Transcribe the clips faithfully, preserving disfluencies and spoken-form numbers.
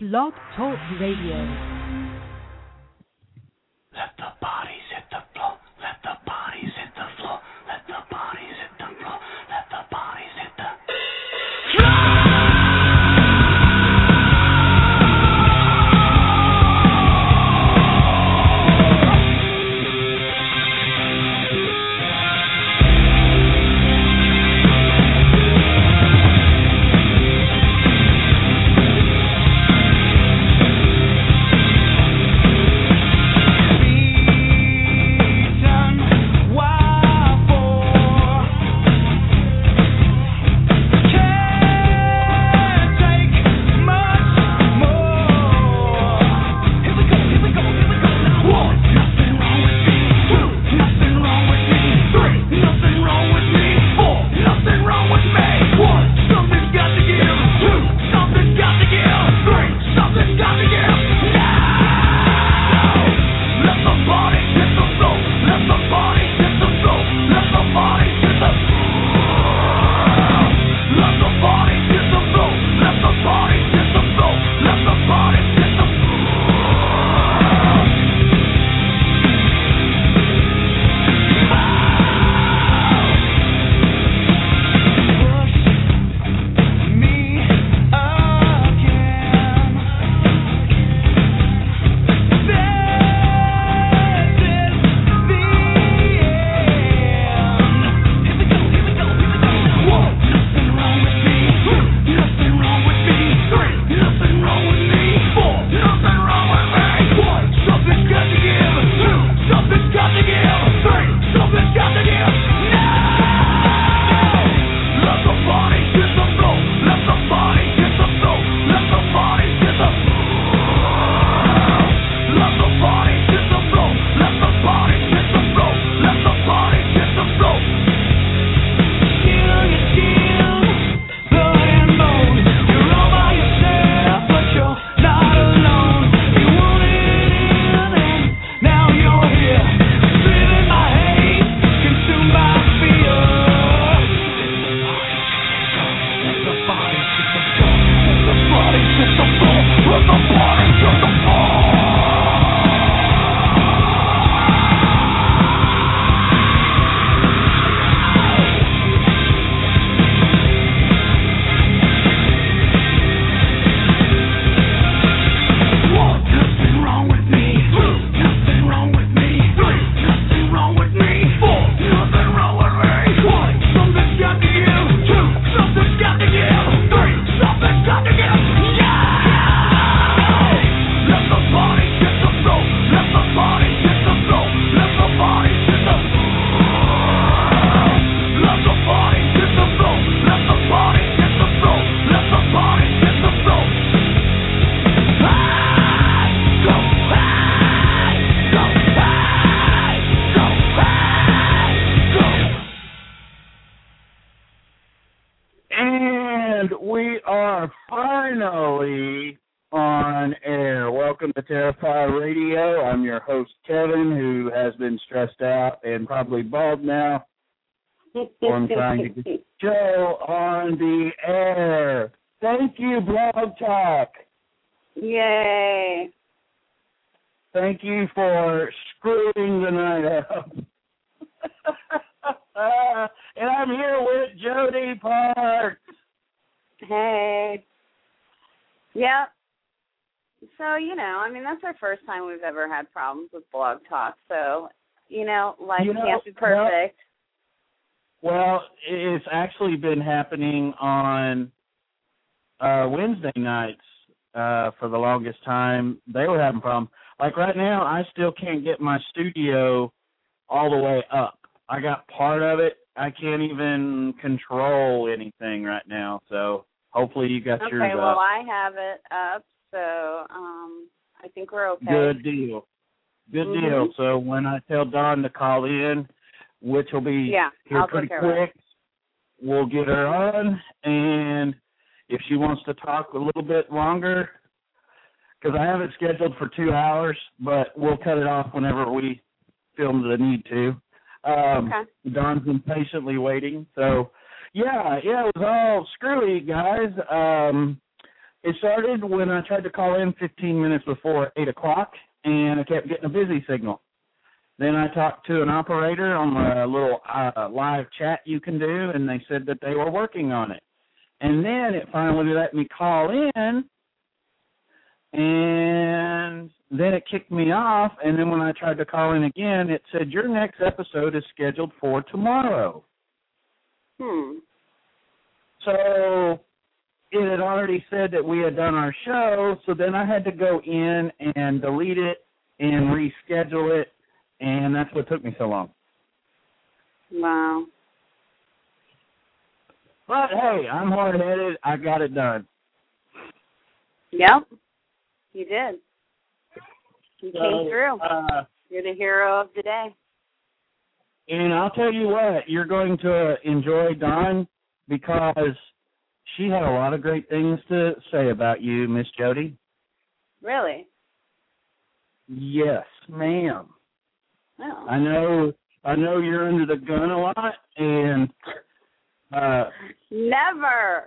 Blog Talk Radio. Let the bodies hit the floor. Let the bodies hit the floor. Let the bodies hit the floor. Let the bodies hit the floor. Probably bald now, or I'm trying to get the show on the air. Thank you, Blog Talk. Yay. Thank you for screwing the night up. And I'm here with Jody Parks. Hey. Yep. So, you know, I mean, that's our first time we've ever had problems with Blog Talk, so... You know, life you know, can't be perfect. Well, well, it's actually been happening on uh, Wednesday nights uh, for the longest time. They were having problems. Like right now, I still can't get my studio all the way up. I got part of it. I can't even control anything right now. So hopefully you got okay, yours up. Okay, well, I have it up, so um, I think we're okay. Good deal. Good mm-hmm. deal. So when I tell Dawn to call in, which will be yeah, here I'll pretty quick, we'll get her on. And if she wants to talk a little bit longer, because I have it scheduled for two hours, but we'll cut it off whenever we feel the need to. Um, okay. Dawn's been patiently waiting. So, yeah, yeah, it was all screwy, guys. Um, It started when I tried to call in fifteen minutes before eight o'clock, and I kept getting a busy signal. Then I talked to an operator on the little uh, live chat you can do, and they said that they were working on it. And then it finally let me call in, and then it kicked me off, and then when I tried to call in again, it said, your next episode is scheduled for tomorrow. Hmm. So it had already said that we had done our show, so then I had to go in and delete it and reschedule it, and that's what took me so long. Wow. But, hey, I'm hard-headed. I got it done. Yep. You did. You so, came through. Uh, You're the hero of the day. And I'll tell you what, you're going to enjoy Dawn because she had a lot of great things to say about you, Miss Jody. Really? Yes, ma'am. Oh. I know I know you're under the gun a lot, and uh never.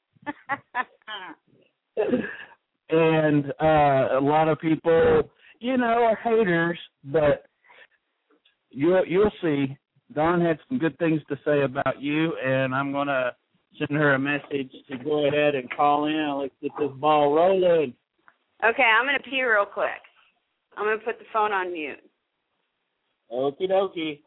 and uh a lot of people, you know, are haters, but you'll you'll see. Dawn had some good things to say about you, and I'm gonna send her a message to go ahead and call in. Let's get this ball rolling. Okay, I'm gonna pee real quick. I'm gonna put the phone on mute. Okie dokie.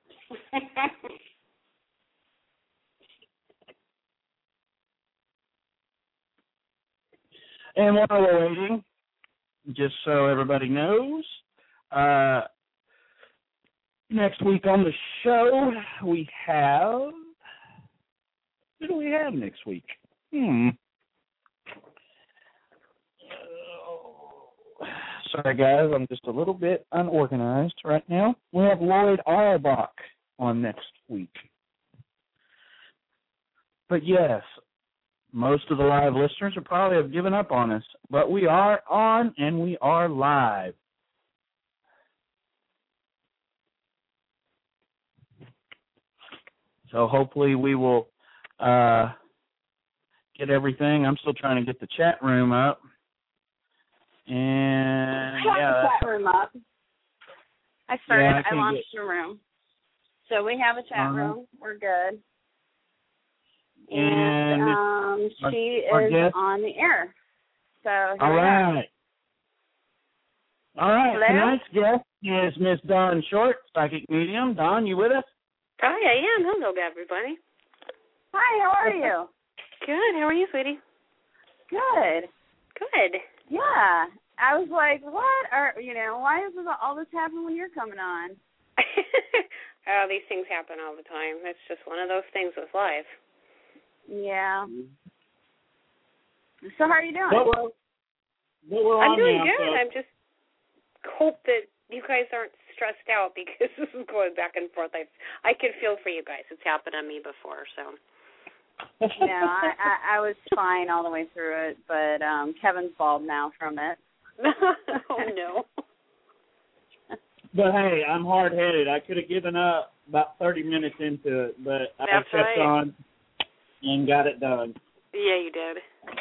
And while we're waiting, just so everybody knows, uh, next week on the show, we have... Who do we have next week? Hmm. Uh, sorry, guys. I'm just a little bit unorganized right now. We have Lloyd Auerbach on next week. But, yes, most of the live listeners will probably have given up on us. But we are on, and we are live. So hopefully we will uh, get everything. I'm still trying to get the chat room up. And I yeah, the chat room up. I started. Yeah, I I, launched get... the room. So we have a chat uh-huh. room. We're good. And, and um, our, she our is guest... on the air. So here All we right. Are. All right. Hello? Tonight's guest is Miss Dawn Short, psychic medium. Dawn, you with us? Hi, I am. Hello, everybody. Hi, how are you? Good. How are you, sweetie? Good. Good. Yeah. I was like, what? Are you know, why is this, all this happening when you're coming on? Oh, these things happen all the time. It's just one of those things with life. Yeah. So how are you doing? But we're, but we're I'm on doing now, good. so. I'm just hope that you guys aren't stressed out because this is going back and forth. I I can feel for you guys. It's happened on me before, so. No, I, I I was fine all the way through it, but um Kevin's bald now from it. Oh no. But hey, I'm hard-headed. I could have given up about thirty minutes into it, but I That's kept right. on and got it done. Yeah, you did.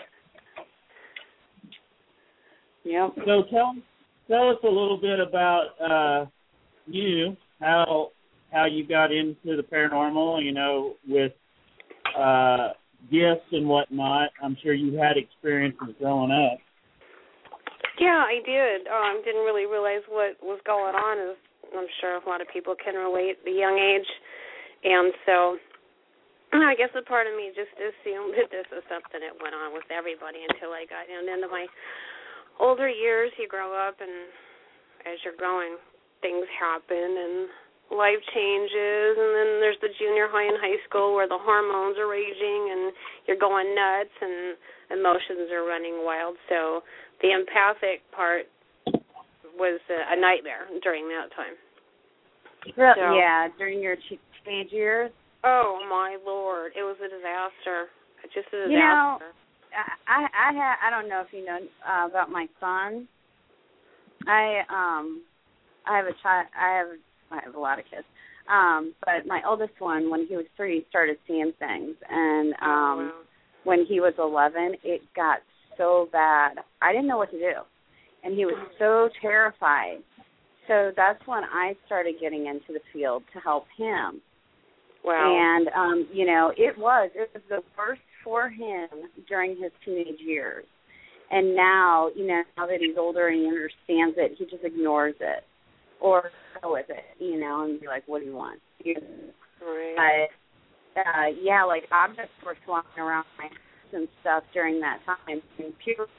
Yep. So tell tell us a little bit about uh, you, how how you got into the paranormal. You know, with uh, gifts and whatnot. I'm sure you had experiences growing up. Yeah, I did. Um, didn't really realize what was going on, as I'm sure a lot of people can relate at the young age. And so I guess a part of me just assumed that this is something that went on with everybody until I got into my older years. You grow up, and as you're growing, things happen, and life changes, and then there's the junior high and high school where the hormones are raging, and you're going nuts, and emotions are running wild. So the empathic part was a, a nightmare during that time. Really? So, yeah, during your teenage years? Oh, my Lord. It was a disaster. Just a disaster. You know, I I ha- I don't know if you know uh, about my son. I um I have a child. I have I have a lot of kids. Um, but my oldest one, when he was three, started seeing things, and um, oh, wow. when he was eleven, it got so bad. I didn't know what to do. And he was so terrified. So that's when I started getting into the field to help him. Wow. And, um, you know, it was. It was the worst for him during his teenage years. And now, you know, now that he's older and he understands it, he just ignores it or go with it, you know, and be like, what do you want? You know? Right. But, uh, yeah, like objects were flying around my house and stuff during that time. And pure,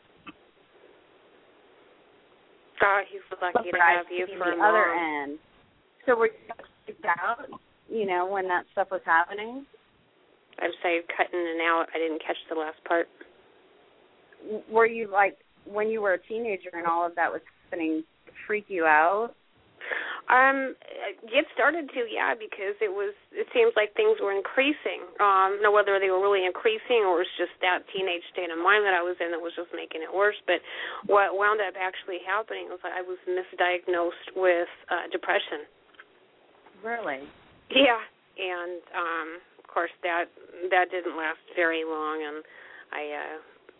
God, he's lucky to have you for a the mom. other end. So were you freaked out, you know, when that stuff was happening? I'm sorry, cutting in and out. I didn't catch the last part. Were you, like, when you were a teenager and all of that was happening, freak you out? Um, it started to, yeah, because it was. It seems like things were increasing. Um, know whether they were really increasing or it was just that teenage state of mind that I was in that was just making it worse. But what wound up actually happening was I was misdiagnosed with uh, depression. Really? Yeah, and um, of course that that didn't last very long, and I uh,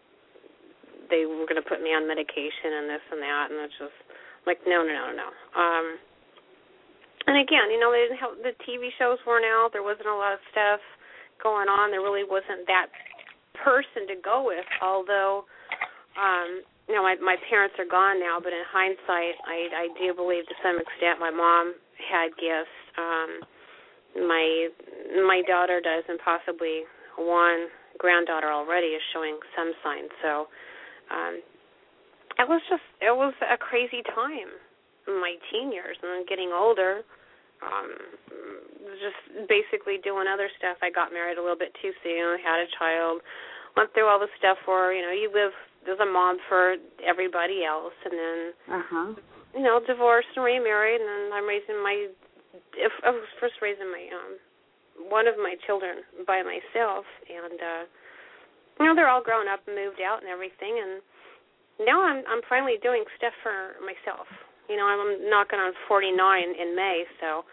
they were going to put me on medication and this and that, and it's just like no, no, no, no. Um, And again, you know, they didn't have, the T V shows weren't out. There wasn't a lot of stuff going on. There really wasn't that person to go with. Although, um, you know, my my parents are gone now. But in hindsight, I I do believe to some extent my mom had gifts. Um, my my daughter does, and possibly one granddaughter already is showing some signs. So, um, it was just it was a crazy time. My teen years and then getting older, um, just basically doing other stuff. I got married a little bit too soon, had a child, went through all the stuff where, you know, you live as a mom for everybody else, and then, uh-huh. you know, divorced and remarried, and then I'm raising my, if I was first raising my, um, one of my children by myself, and, uh, you know, they're all grown up and moved out and everything, and now I'm I'm finally doing stuff for myself. You know, I'm knocking on forty-nine in May, so.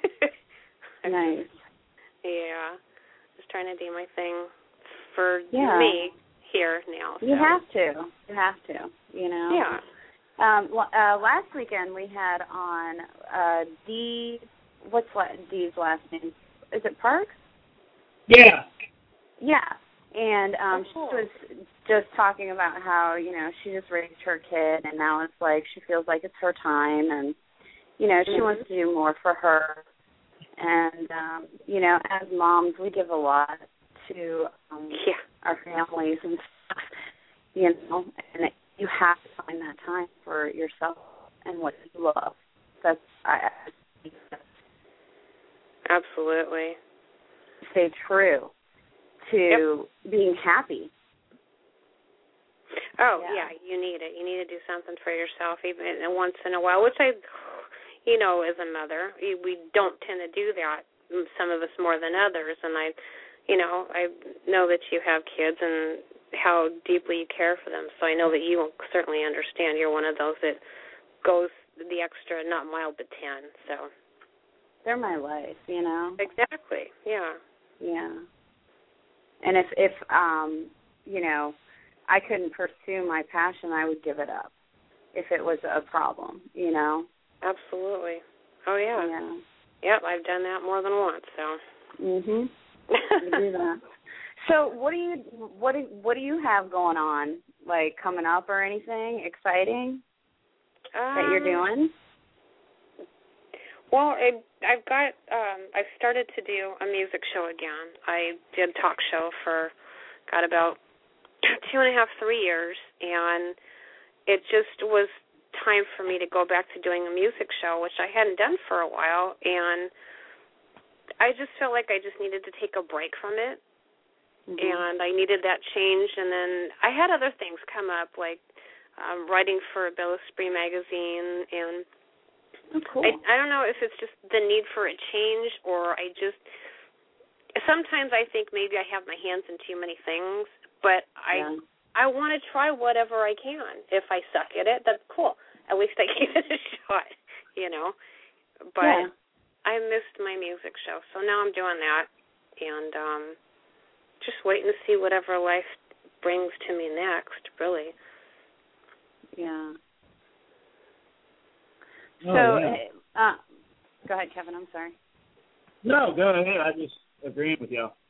Nice. Yeah. Just trying to do my thing for yeah. me here now. So. You have to. You have to, you know. Yeah. Um, uh, last weekend we had on uh, Dee, what's Dee's last name? Is it Parks? Yeah. Yeah. And um, oh, cool. she was just talking about how, you know, she just raised her kid and now it's like she feels like it's her time and, you know, she mm-hmm. wants to do more for her. And, um, you know, as moms, we give a lot to um, yeah. our families and stuff, you know, and you have to find that time for yourself and what you love. That's, I, I Absolutely. Stay true to yep. being happy. Oh, yeah. yeah, you need it. You need to do something for yourself even once in a while, which I, you know, as a mother, we don't tend to do that, some of us more than others. And I, you know, I know that you have kids and how deeply you care for them. So I know that you certainly understand. You're one of those that goes the extra, not mile, but ten. So they're my life, you know. Exactly, yeah. Yeah. And if, if um, you know, I couldn't pursue my passion, I would give it up if it was a problem, you know? Absolutely. Oh, yeah. Yeah. Yep, I've done that more than once, so. Mhm. You do that. So what do you what do, what do you have going on, like coming up or anything exciting um, that you're doing? Well, I, I've got, um, I've started to do a music show again. I did talk show for, got about two and a half, three years, and it just was time for me to go back to doing a music show, which I hadn't done for a while, and I just felt like I just needed to take a break from it, mm-hmm. and I needed that change, and then I had other things come up, like um, writing for Bella Spree magazine, and Oh, cool. I, I don't know if it's just the need for a change or I just, sometimes I think maybe I have my hands in too many things, but I yeah. I want to try whatever I can. If I suck at it, that's cool. At least I gave it a shot, you know. But yeah. I missed my music show, so now I'm doing that and um, just waiting to see whatever life brings to me next, really. Yeah. Oh, so, yeah. uh, go ahead, Kevin. I'm sorry. No, go ahead. I just agreed with you.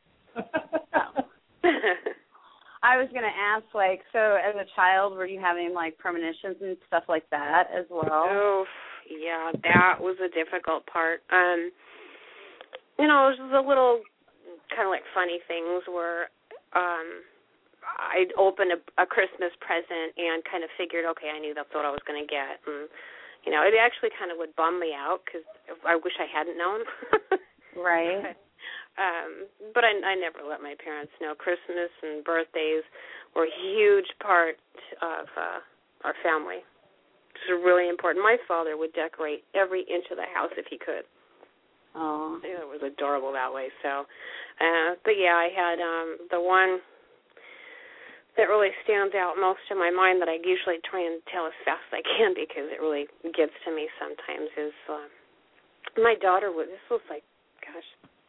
I was going to ask, like, so as a child, were you having, like, premonitions and stuff like that as well? Oh, yeah, that was a difficult part. Um, you know, it was a little kind of like funny things where um, I'd open a, a Christmas present and kind of figured, okay, I knew that's what I was going to get. And, you know, it actually kind of would bum me out because I wish I hadn't known. Right. Um, but I, I never let my parents know. Christmas and birthdays were a huge part of uh, our family. It's really important. My father would decorate every inch of the house if he could. Oh. It was adorable that way. So, uh, but yeah, I had um, the one that really stands out most in my mind that I usually try and tell as fast as I can because it really gets to me sometimes is uh, my daughter was, this was like, gosh,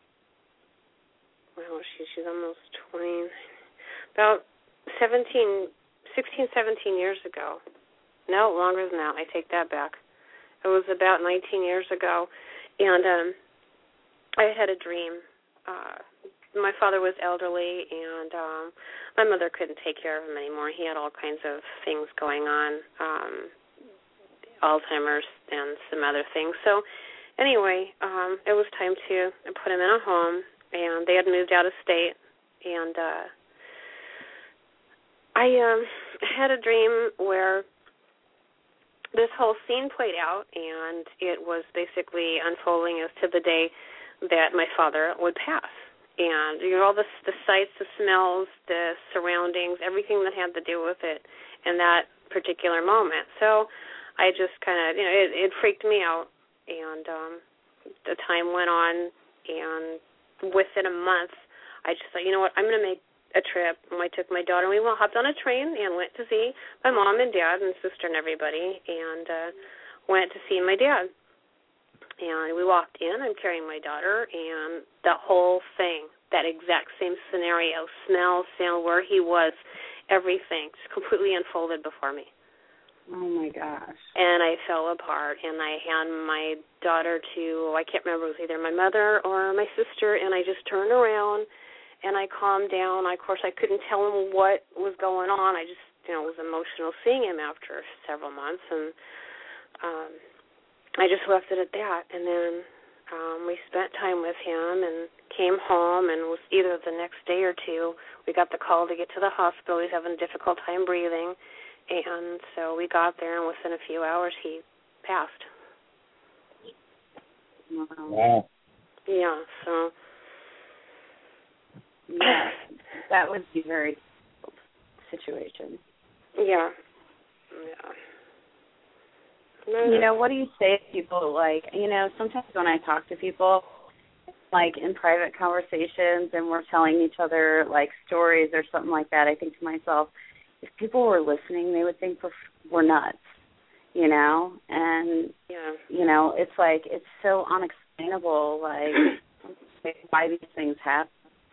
well, she, she's almost twenty, about seventeen, sixteen, seventeen years ago. No, longer than that. I take that back. It was about nineteen years ago, and um, I had a dream. Uh, my father was elderly, and um, my mother couldn't take care of him anymore. He had all kinds of things going on, um, Alzheimer's and some other things. So anyway, um, it was time to put him in a home, and they had moved out of state, and uh, I um, had a dream where this whole scene played out, and it was basically unfolding as to the day that my father would pass. And, you know, all the, the sights, the smells, the surroundings, everything that had to do with it in that particular moment. So I just kind of, you know, it, it freaked me out, and um, the time went on, and within a month, I just thought, you know what, I'm going to make a trip. And I took my daughter, and we all hopped on a train and went to see my mom and dad and sister and everybody, and uh, went to see my dad. And we walked in, I'm carrying my daughter, and the whole thing, that exact same scenario, smell, sound, where he was, everything, just completely unfolded before me. Oh, my gosh. And I fell apart, and I hand my daughter to, I can't remember, it was either my mother or my sister, and I just turned around, and I calmed down. I, of course, I couldn't tell him what was going on. I just, you know, was emotional seeing him after several months, and um, I just left it at that. And then um, we spent time with him and came home, and it was either the next day or two, we got the call to get to the hospital. He was having a difficult time breathing. And so we got there, and within a few hours, he passed. Wow. Yeah, so. Yeah, that would be a very difficult situation. Yeah. Yeah. You know, what do you say to people, like, you know, sometimes when I talk to people, like in private conversations, and we're telling each other, like, stories or something like that, I think to myself, if people were listening, they would think we're, we're nuts, you know? And, yeah. you know, it's like, it's so unexplainable, like, why these things happen.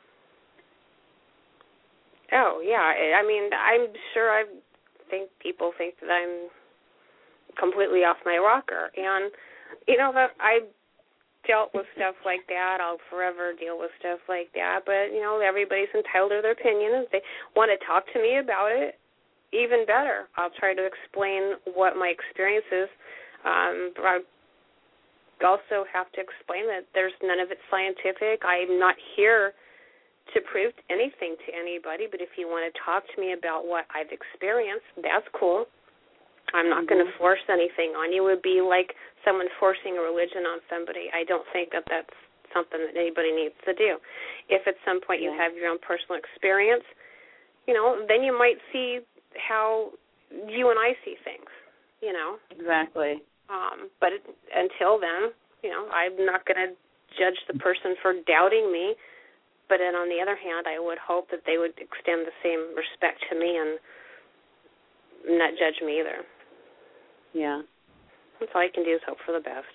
Oh, yeah. I mean, I'm sure I think people think that I'm completely off my rocker. And, you know, that I dealt with stuff like that. I'll forever deal with stuff like that. But, you know, everybody's entitled to their opinion. If they want to talk to me about it, even better. I'll try to explain what my experience is. Um, but I also have to explain that there's none of it scientific. I'm not here to prove anything to anybody, but if you want to talk to me about what I've experienced, that's cool. I'm not mm-hmm. going to force anything on you. It would be like someone forcing a religion on somebody. I don't think that that's something that anybody needs to do. If at some point yeah. you have your own personal experience, you know, then you might see how you and I see things, you know. Exactly. Um, but it, until then, you know, I'm not going to judge the person for doubting me. But then on the other hand, I would hope that they would extend the same respect to me and not judge me either. Yeah. That's all I can do is hope for the best.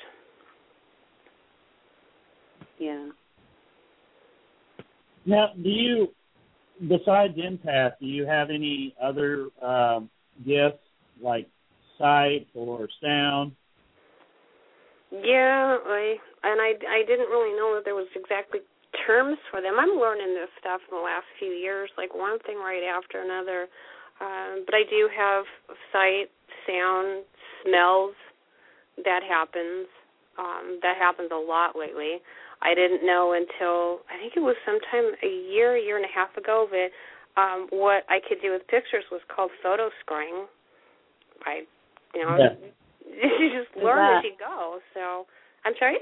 Yeah. Now, do you besides empath, do you have any other um, gifts like sight or sound? Yeah, I and I I didn't really know that there was exactly terms for them. I'm learning this stuff in the last few years, like one thing right after another. Um, but I do have sight, sound, smells. That happens. Um, that happens a lot lately. I didn't know until, I think it was sometime a year, a year and a half ago, that um, what I could do with pictures was called photo scrying. I, you know, Yeah. you just learn as you go. So, I'm sorry?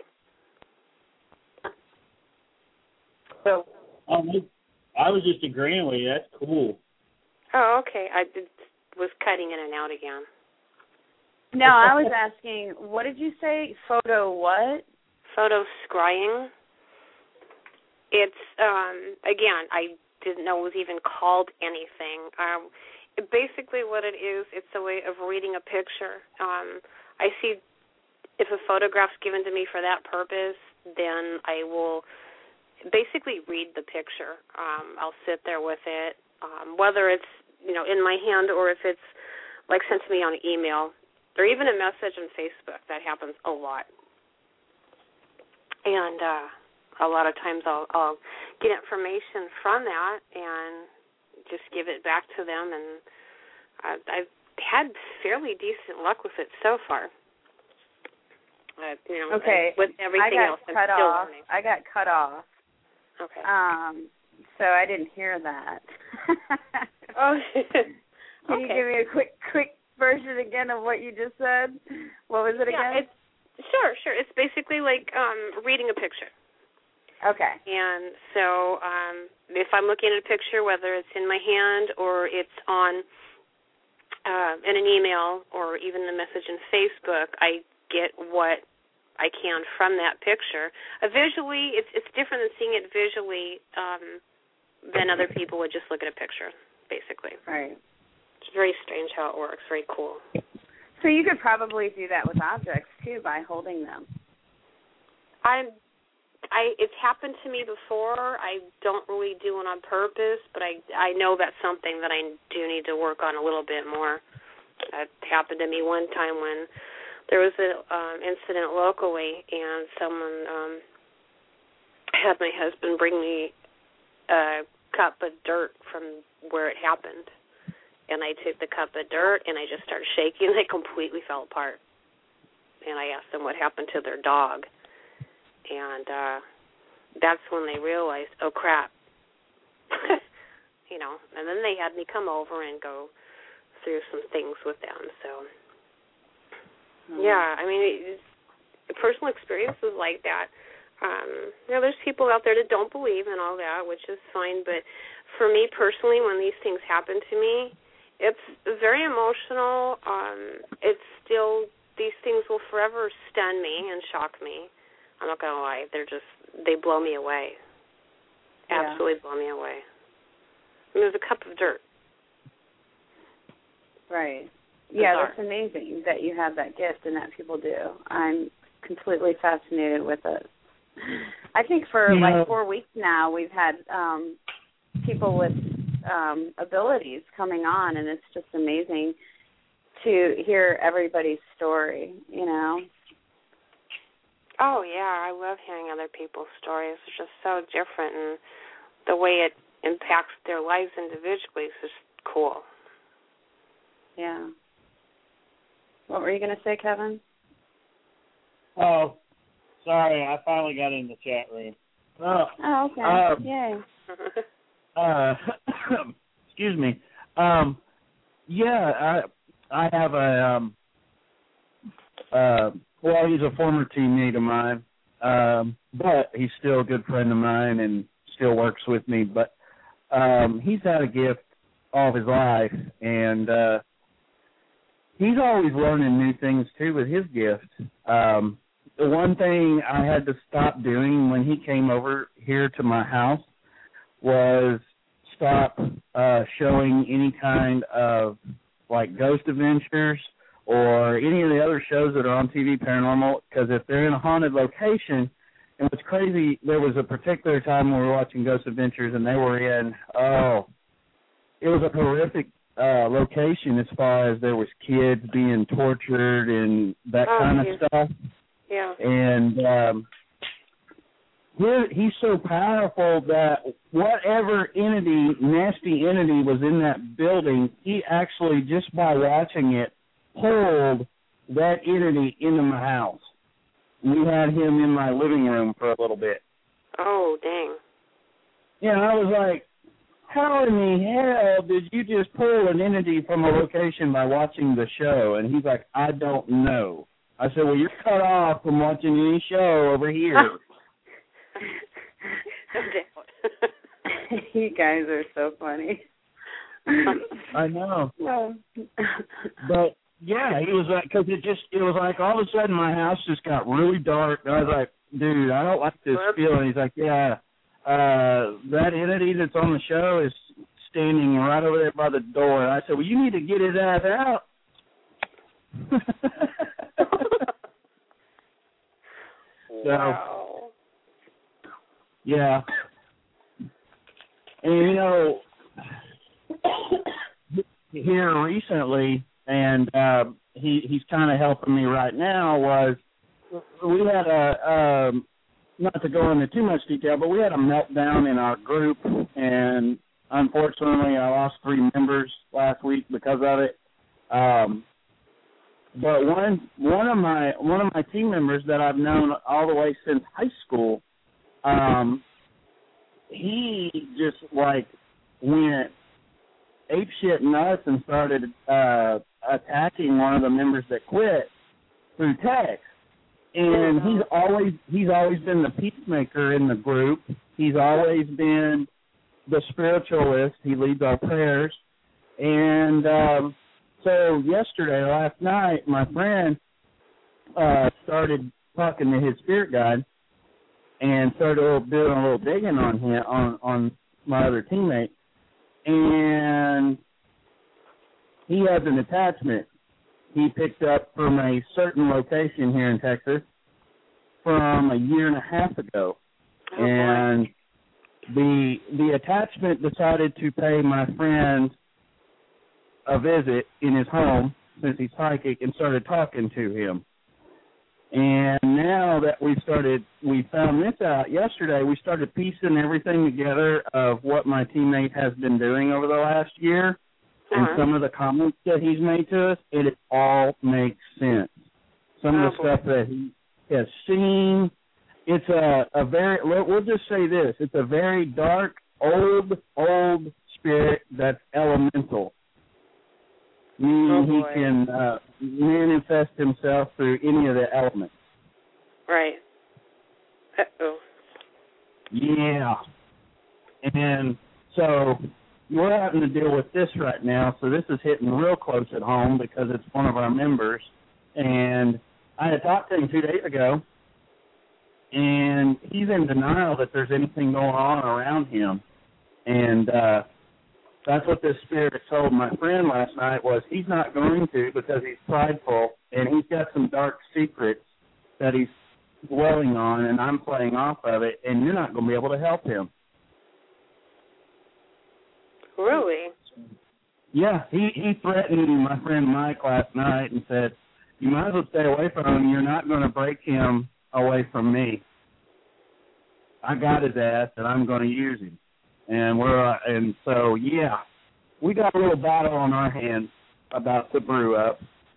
So, um, I was just agreeing with you. That's cool. Oh, okay. I did, was cutting in and out again. No, I was asking, what did you say? Photo what? Photo scrying. It's, um, again, I didn't know it was even called anything. Um, it, basically what it is, it's a way of reading a picture. Um, I see if a photograph's given to me for that purpose, then I will basically read the picture. Um, I'll sit there with it, um, whether it's, you know, in my hand or if it's, like, sent to me on email or even a message on Facebook. That happens a lot. And uh, a lot of times I'll, I'll get information from that and just give it back to them, and I've, I've had fairly decent luck with it so far. Uh, you know, okay. with everything I got else, I'm cut still off. learning. I got cut off. Okay. Um, so I didn't hear that. Oh, Can okay. you give me a quick, quick version again of what you just said? What was it yeah, again? It's, sure, sure. It's basically like um, reading a picture. Okay. And so um, if I'm looking at a picture, whether it's in my hand or it's on uh, in an email or even a message in Facebook, I get what I can from that picture. Uh, visually, it's it's different than seeing it visually um, than other people would just look at a picture, basically. Right. It's very strange how it works, very cool. So you could probably do that with objects, too, by holding them. I, I, it's happened to me before. I don't really do it on purpose, but I, I know that's something that I do need to work on a little bit more. It happened to me one time when there was an um, incident locally, and someone um, had my husband bring me a cup of dirt from where it happened. And I took the cup of dirt, and I just started shaking, and it completely fell apart. And I asked them what happened to their dog. And uh, that's when they realized, oh, crap. you know, and then they had me come over and go through some things with them. So, mm-hmm. yeah, I mean, it's, personal experiences like that. Um, you know, there's people out there that don't believe in all that, which is fine. But for me personally, when these things happen to me, it's very emotional. Um, it's still, these things will forever stun me and shock me. I'm not going to lie. They're just, they blow me away. Yeah. Absolutely blow me away. And there's a cup of dirt. Right. Yeah, Bizarre. that's amazing that you have that gift and that people do. I'm completely fascinated with it. I think for you like know, four weeks now we've had um, people with um, abilities coming on, and it's just amazing to hear everybody's story, you know. Oh, yeah, I love hearing other people's stories. It's just so different, and the way it impacts their lives individually is just cool. Yeah. What were you going to say, Kevin? Oh, sorry, I finally got in the chat room. Oh, Oh, okay. Um, Yay. uh, excuse me. Um, yeah, I I have a um, uh, well, he's a former teammate of mine, um, but he's still a good friend of mine and still works with me. But um, he's had a gift all his life, and uh, he's always learning new things too with his gift. Um, the one thing I had to stop doing when he came over here to my house was stop uh, showing any kind of like Ghost Adventures or any of the other shows that are on T V paranormal, because if they're in a haunted location, And what's crazy, there was a particular time when we were watching Ghost Adventures, and they were in, oh, it was a horrific uh, location as far as there was kids being tortured and that oh, kind geez. of stuff. Yeah. And um, he, he's so powerful that whatever entity, nasty entity was in that building, he actually, just by watching it, pulled that entity into my house. We had him in my living room for a little bit. Oh, dang. Yeah, I was like, how in the hell did you just pull an entity from a location by watching the show? And he's like, I don't know. I said, well, you're cut off from watching any show over here. You guys are so funny. I know. But, yeah, he was like, because it just, it was like all of a sudden my house just got really dark. And I was like, dude, I don't like this feeling. He's like, yeah, uh, that entity that's on the show is standing right over there by the door. And I said, well, you need to get his ass out. Wow. So, yeah. And, you know, here recently, and uh, he he's kind of helping me right now, was we had a, um, not to go into too much detail, but we had a meltdown in our group, and unfortunately I lost three members last week because of it. Um, but one one of my one of my team members that I've known all the way since high school, um, he just like went apeshit nuts and started uh, attacking one of the members that quit through text. And he's always he's always been the peacemaker in the group. He's always been the spiritualist. He leads our prayers. And um, so yesterday, last night, my friend uh, started talking to his spirit guide and started doing a little digging on him on on my other teammate. And he has an attachment he picked up from a certain location here in Texas from a year and a half ago. Oh, and boy. the the attachment decided to pay my friend a visit in his home, since he's psychic, and started talking to him. And now that we started, we found this out yesterday, we started piecing everything together of what my teammate has been doing over the last year. And Uh-huh. some of the comments that he's made to us, and it all makes sense. Some Oh, of the boy. stuff that he has seen, it's a, a very, we'll just say this, it's a very dark, old, old spirit that's elemental. Meaning Oh, he boy. can uh, manifest himself through any of the elements. Right. Uh-oh. Yeah. And so we're having to deal with this right now, so this is hitting real close at home because it's one of our members. And I had talked to him two days ago, and he's in denial that there's anything going on around him. And uh, that's what this spirit told my friend last night, was he's not going to because he's prideful, and he's got some dark secrets that he's dwelling on, and I'm playing off of it, and you're not going to be able to help him. Really? Yeah, he, he threatened my friend Mike last night and said, you might as well stay away from him. You're not going to break him away from me. I got his ass, and I'm going to use him. And we're uh, and so, yeah, we got a little battle on our hands about to brew up.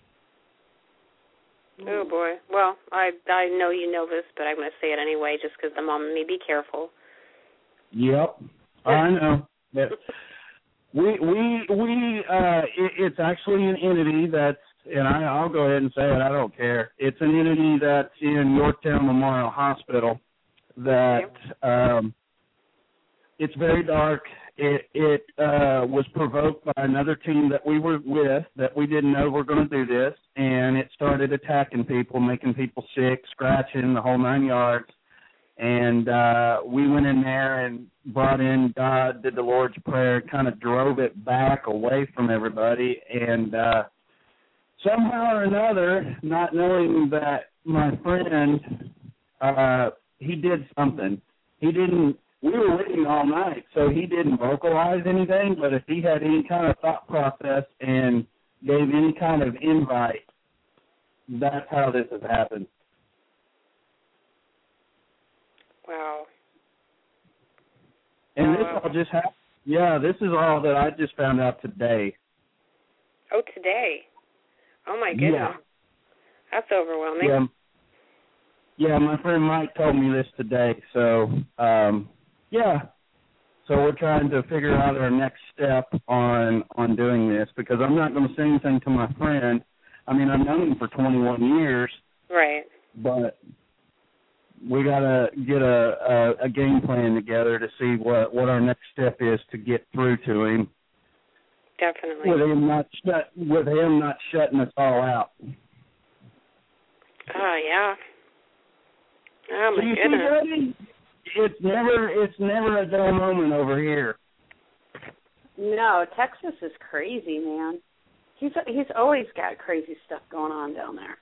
Oh, boy. Well, I I know you know this, but I'm going to say it anyway just because the mom and me be careful. Yep, I know. But we, we, we, uh, it, it's actually an entity that's, and I, I'll go ahead and say it, I don't care. It's an entity that's in Yorktown Memorial Hospital that, um, it's very dark. It, it uh, was provoked by another team that we were with that we didn't know were going to do this, and it started attacking people, making people sick, scratching, the whole nine yards. And uh, we went in there and brought in God, did the Lord's Prayer, kind of drove it back away from everybody. And uh, somehow or another, not knowing that my friend, uh, he did something. He didn't. We were waiting all night, so he didn't vocalize anything. But if he had any kind of thought process and gave any kind of invite, that's how this has happened. Wow. And wow. this all just happened. Yeah, this is all that I just found out today. Oh, today. Oh my goodness. Yeah. That's overwhelming. Yeah. Yeah, my friend Mike told me this today. So, um, yeah. So we're trying to figure out our next step on on doing this because I'm not going to say anything to my friend. I mean, I've known him for twenty-one years. Right. But we got to get a, a, a game plan together to see what, what our next step is to get through to him. Definitely. With him not shut, with him not shutting us all out. Oh yeah. Oh my you goodness. See, buddy, it's never it's never a dull moment over here. No, Texas is crazy, man. He's he's always got crazy stuff going on down there.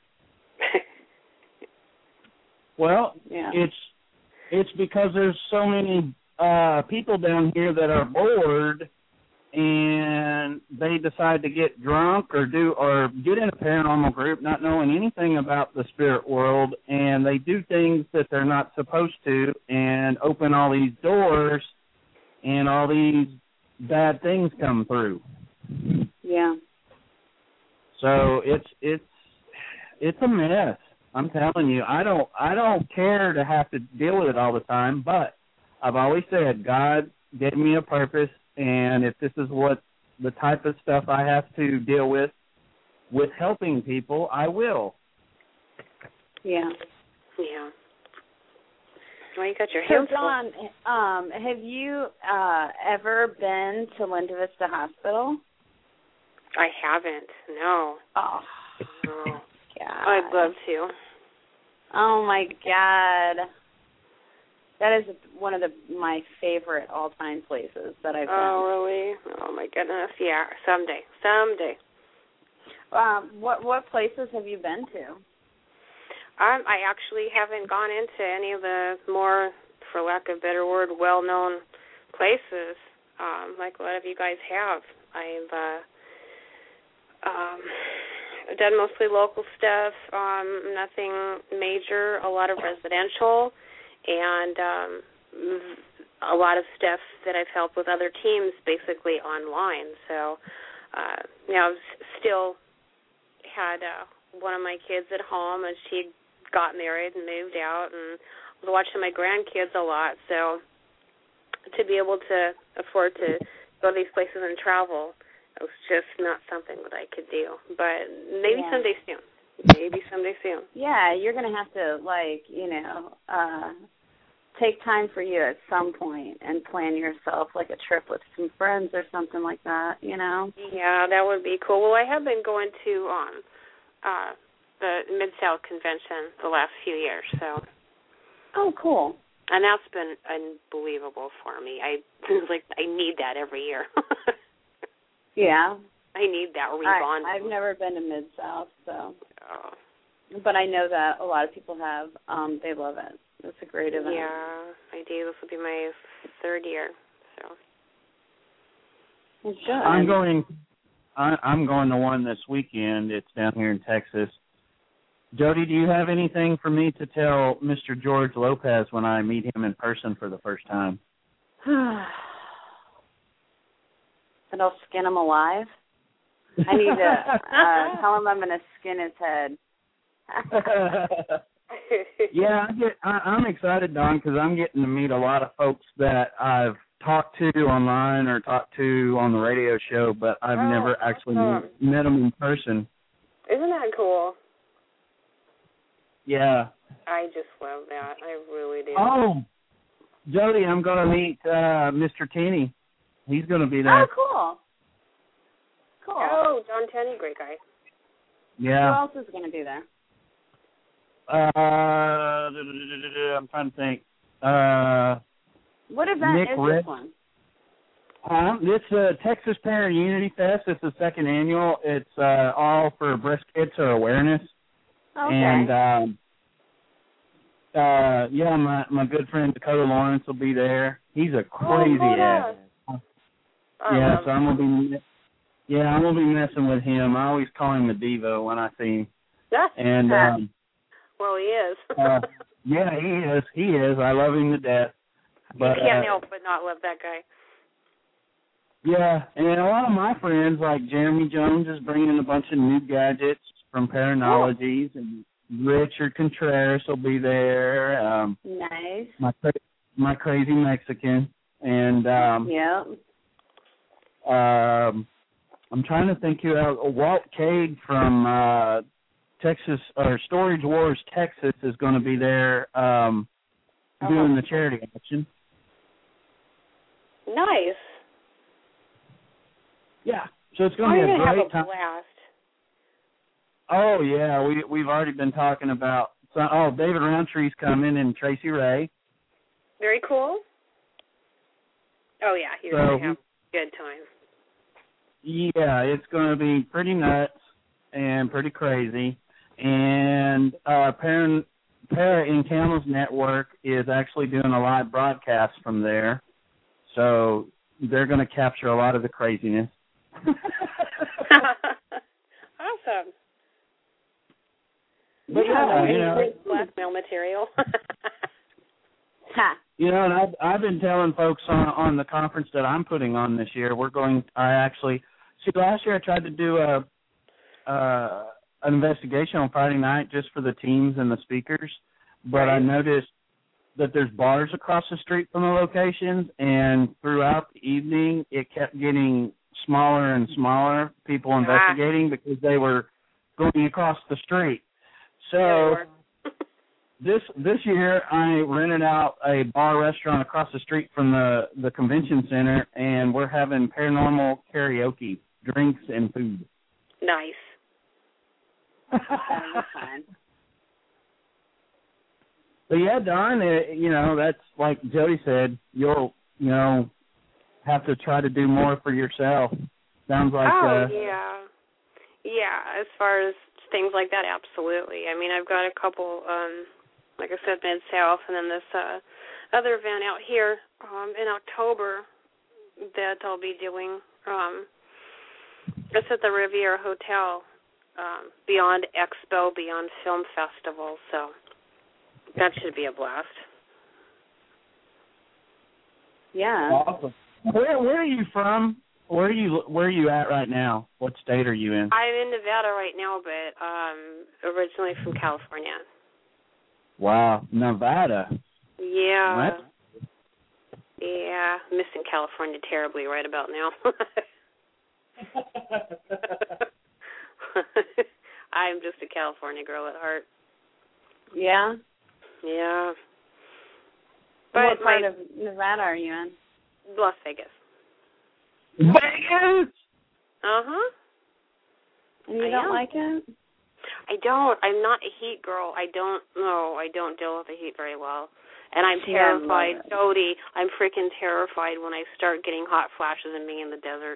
Well, yeah. it's it's because there's so many uh, people down here that are bored, and they decide to get drunk or do or get in a paranormal group, not knowing anything about the spirit world, and they do things that they're not supposed to, and open all these doors, and all these bad things come through. Yeah. So it's it's it's a mess. I'm telling you, I don't I don't care to have to deal with it all the time, but I've always said God gave me a purpose, and if this is what the type of stuff I have to deal with with helping people, I will. Yeah. Yeah. Well, you got your So, hands full. Dawn, um, have you uh, ever been to Linda Vista Hospital? I haven't. No. Oh. No. God. I'd love to. Oh my God, that is one of the my favorite all-time places that I've been. Oh really? Oh my goodness. Yeah. Someday. Someday. Um, what what places have you been to? Um, I actually haven't gone into any of the more, for lack of a better word, well-known places um, like a lot of you guys have. I've uh, um. I've done mostly local stuff, um, nothing major, a lot of residential, and um, a lot of stuff that I've helped with other teams basically online. So, uh, you know, I've still had uh, one of my kids at home, and she got married and moved out, and I was watching my grandkids a lot. So to be able to afford to go to these places and travel, it was just not something that I could do, but maybe yeah. someday soon. Maybe someday soon. Yeah, you're going to have to, like, you know, uh, take time for you at some point and plan yourself, like, a trip with some friends or something like that, you know? Yeah, that would be cool. Well, I have been going to um, uh, the Mid-South Convention the last few years, so. Oh, cool. And that's been unbelievable for me. I like I need that every year. Yeah. I need that rebond. I, I've never been to Mid-South, so. Oh. But I know that a lot of people have. Um, they love it. It's a great event. Yeah, I do. This will be my third year, so. Well, good. I'm going. I, I'm going to one this weekend. It's down here in Texas. Jody, do you have anything for me to tell Mister George Lopez when I meet him in person for the first time? And I'll skin him alive. I need to uh, tell him I'm going to skin his head. Yeah, I get, I, I'm excited, Don, because I'm getting to meet a lot of folks that I've talked to online or talked to on the radio show, but I've oh, never actually awesome. met, met them in person. Isn't that cool? Yeah. I just love that. I really do. Oh, Jody, I'm going to meet uh, Mister Tenney. He's going to be there. Oh, cool. Cool. Oh, John Tenney, great guy. Yeah. Who else is going to be there? Uh, I'm trying to think. Uh, what event Nick is Red. this one? Um, this uh, Texas Parent Unity Fest. It's the second annual. It's uh, all for breast cancer awareness. Okay. And um, uh, yeah, my my good friend Dakota Lawrence will be there. He's a crazy oh, ass. Yeah, so I'm gonna be yeah I'm gonna be messing with him. I always call him the Devo when I see him. And um, well, he is. uh, yeah, he is. He is. I love him to death. But, you can't uh, help but not love that guy. Yeah, and a lot of my friends, like Jeremy Jones, is bringing a bunch of new gadgets from Paranologies, oh. and Richard Contreras will be there. Um, nice. My my crazy Mexican, and um, yeah. Um, I'm trying to think who else. Walt Cade from uh, Texas or Storage Wars, Texas, is going to be there um, uh-huh. doing the charity action. Nice. Yeah, so it's going to be a great have a time. Blast. Oh yeah, we we've already been talking about. So, oh, David Roundtree's coming and Tracy Ray. Very cool. Oh yeah, you're so, going to have a good time. Yeah, it's going to be pretty nuts and pretty crazy. And uh, Para, Para Encounters Network is actually doing a live broadcast from there, so they're going to capture a lot of the craziness. Awesome. But yeah, you know, blackmail material. You know, and I've, I've been telling folks on on the conference that I'm putting on this year, we're going. I actually see. Last year I tried to do a uh, an investigation on Friday night just for the teams and the speakers, but right. I noticed that there's bars across the street from the locations, and throughout the evening it kept getting smaller and smaller, people investigating ah. because they were going across the street. So yeah, this this year I rented out a bar restaurant across the street from the, the convention center, and we're having paranormal karaoke, drinks and food. Nice. That'll be fun. But yeah, Don, it, you know, that's like Jody said, you'll, you know, have to try to do more for yourself. Sounds like... Oh, uh, yeah. Yeah, as far as things like that, absolutely. I mean, I've got a couple, um, like I said, Mid-South, and then this uh, other event out here um, in October that I'll be doing. Um, it's at the Riviera Hotel, um, Beyond Expo, Beyond Film Festival, so... that should be a blast. Yeah. Awesome. Where where are you from? Where are you where are you at right now? What state are you in? I'm in Nevada right now, but um, originally from California. Wow, Nevada. Yeah. What? Yeah, missing California terribly right about now. I'm just a California girl at heart. Yeah. Yeah. But what part my, of Nevada are you in? Las Vegas. Vegas? Uh-huh. And you I don't am. like it? I don't. I'm not a heat girl. I don't know. I don't deal with the heat very well. And I'm Yeah, terrified. Jody, I'm freaking terrified when I start getting hot flashes and being in the desert.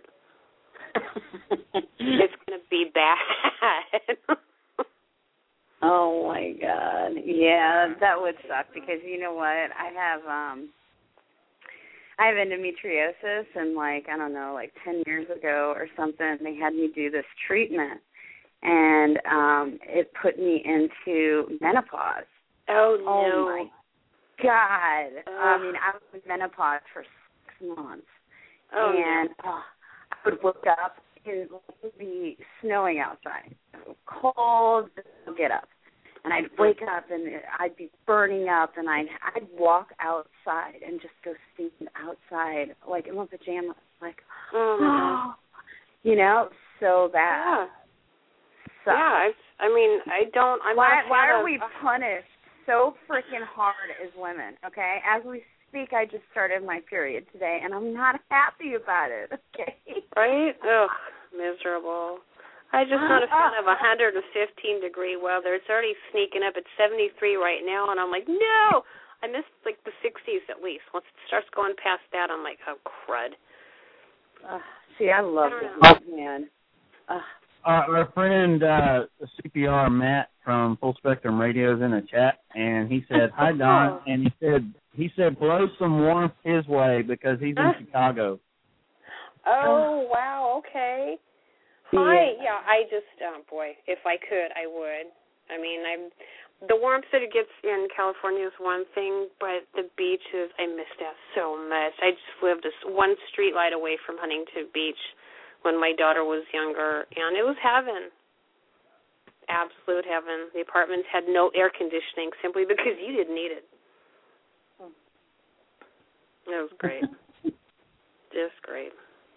It's going to be bad. Oh my God. Yeah, that would suck because you know what? I have um I have endometriosis, and like, I don't know, like ten years ago or something, they had me do this treatment, and um it put me into menopause. Oh no. Oh my God. Ugh. I mean, I was in menopause for six months. Oh, and no. oh, I would wake up and it would be snowing outside. Cold, get up. And I'd wake up and I'd be burning up, and I'd I'd walk outside and just go stand outside like in my pajamas, like oh, oh, you know, so bad. Yeah. So, yeah. It's, I mean, I don't. I'm why not why are of, we punished so freaking hard as women? Okay, as we speak, I just started my period today, and I'm not happy about it. Okay. Right? Ugh, miserable. I just not a fan of one hundred fifteen degree weather. It's already sneaking up at seventy-three right now, and I'm like, no! I miss, like, the sixties at least. Once it starts going past that, I'm like, oh, crud. Uh, see, I love I the heat, man. Uh, our, our friend uh, C P R Matt from Full Spectrum Radio is in the chat, and he said, "Hi Don," and he said he said blow some warmth his way because he's in Chicago. Oh wow, okay. Hi, yeah. yeah, I just, oh boy, if I could, I would. I mean, I'm the warmth that it gets in California is one thing, but the beaches, I miss that so much. I just lived just one street light away from Huntington Beach when my daughter was younger, and it was heaven. Absolute heaven. The apartments had no air conditioning simply because you didn't need it. It was great. Just great.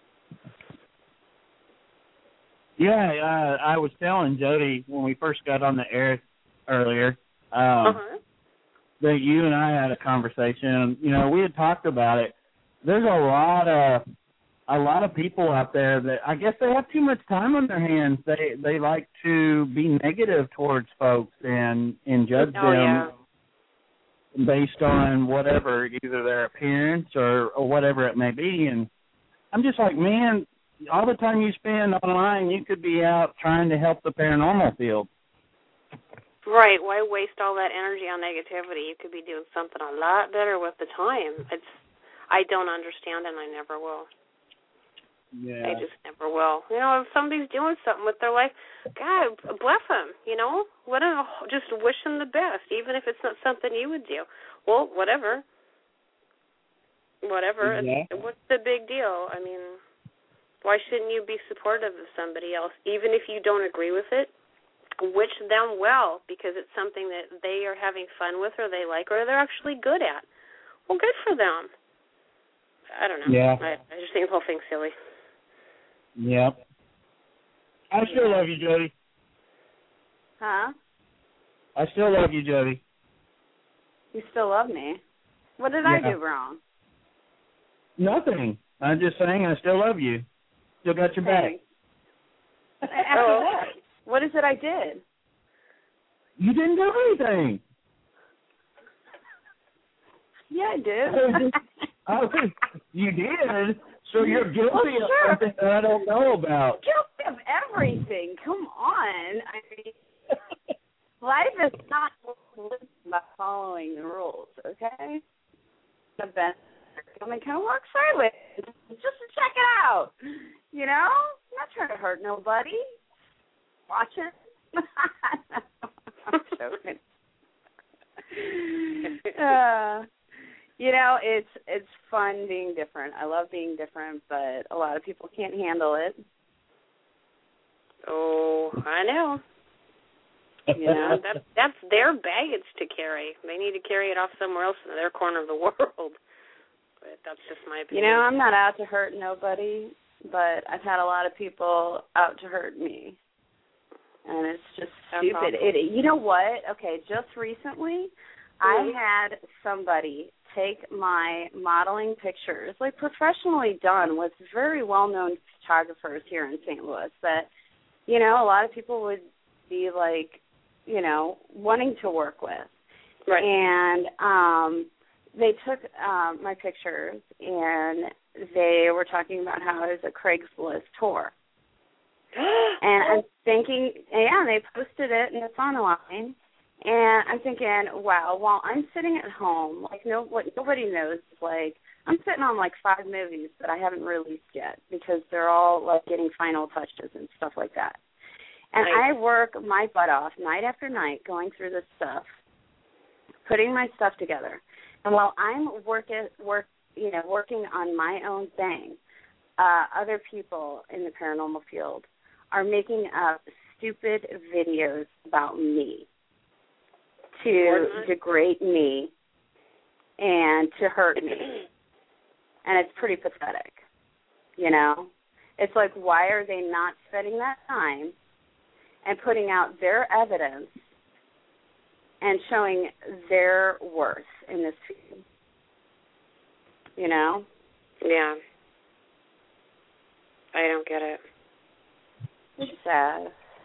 Yeah, uh, I was telling Jody when we first got on the air earlier um, uh-huh. that you and I had a conversation. You know, we had talked about it. There's a lot of a lot of people out there that I guess they have too much time on their hands. They they like to be negative towards folks and and judge oh, them yeah. based on whatever, either their appearance or, or whatever it may be. And I'm just like, man, all the time you spend online, you could be out trying to help the paranormal field. Right. Why waste all that energy on negativity? You could be doing something a lot better with the time. It's I don't understand, and I never will. Yeah. I just never will. You know, if somebody's doing something with their life, God, bless them, you know. Let them, just wish them the best, even if it's not something you would do. Well, whatever. Whatever. Yeah. What's the big deal? I mean, why shouldn't you be supportive of somebody else, even if you don't agree with it? Wish them well, because it's something that they are having fun with or they like or they're actually good at. Well, good for them. I don't know. Yeah. I, I just think the whole thing's silly. Yep. I still love you, Jody. Huh? I still love you, Jody. You still love me? What did Yeah. I do wrong? Nothing. I'm just saying I still love you. Still got your back. After Oh. what? What is it I did? You didn't do anything. Yeah, I did. I was, you did, so you're guilty well, sure. of something that I don't know about. Guilty of everything. Come on. I mean, life is not lived by following the rules, okay? The best. I'm going to kind of walk sideways just to check it out. You know? I'm not trying to hurt nobody. Watching. I'm joking. uh, you know, it's it's fun being different. I love being different, but a lot of people can't handle it. Oh, I know. You know, that, that's their baggage to carry. They need to carry it off somewhere else in their corner of the world. But that's just my opinion. You know, I'm not out to hurt nobody, but I've had a lot of people out to hurt me. And it's just that's stupid. awful. It, you know what? Okay, just recently, mm-hmm. I had somebody take my modeling pictures, like professionally done with very well-known photographers here in Saint Louis that, you know, a lot of people would be like, you know, wanting to work with. Right. And um, they took um, my pictures, and they were talking about how it was a Craigslist tour. And I'm thinking, yeah, they posted it, and it's online. And I'm thinking, wow, while I'm sitting at home, like no, what nobody knows, like I'm sitting on like five movies that I haven't released yet because they're all like getting final touches and stuff like that. And nice. I work my butt off night after night going through this stuff, putting my stuff together. And while I'm working, work, you know, working on my own thing, uh, other people in the paranormal field are making up stupid videos about me to degrade me and to hurt me. And it's pretty pathetic, you know? It's like, why are they not spending that time and putting out their evidence and showing their worth in this field? You know? Yeah. I don't get it. It's sad.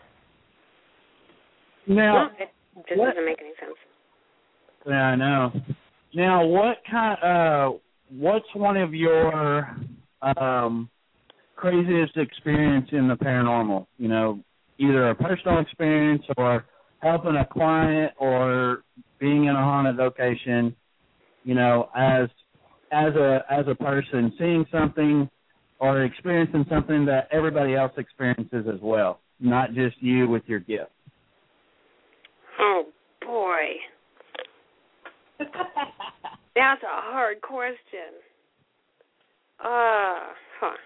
Now, no, it just what, doesn't make any sense. Yeah, I know. Now, what kind? Uh, what's one of your um, craziest experience in the paranormal? You know, either a personal experience or helping a client or being in a haunted location, you know, as as a as a person, seeing something or experiencing something that everybody else experiences as well, not just you with your gift. Oh, boy. That's a hard question. Uh, huh.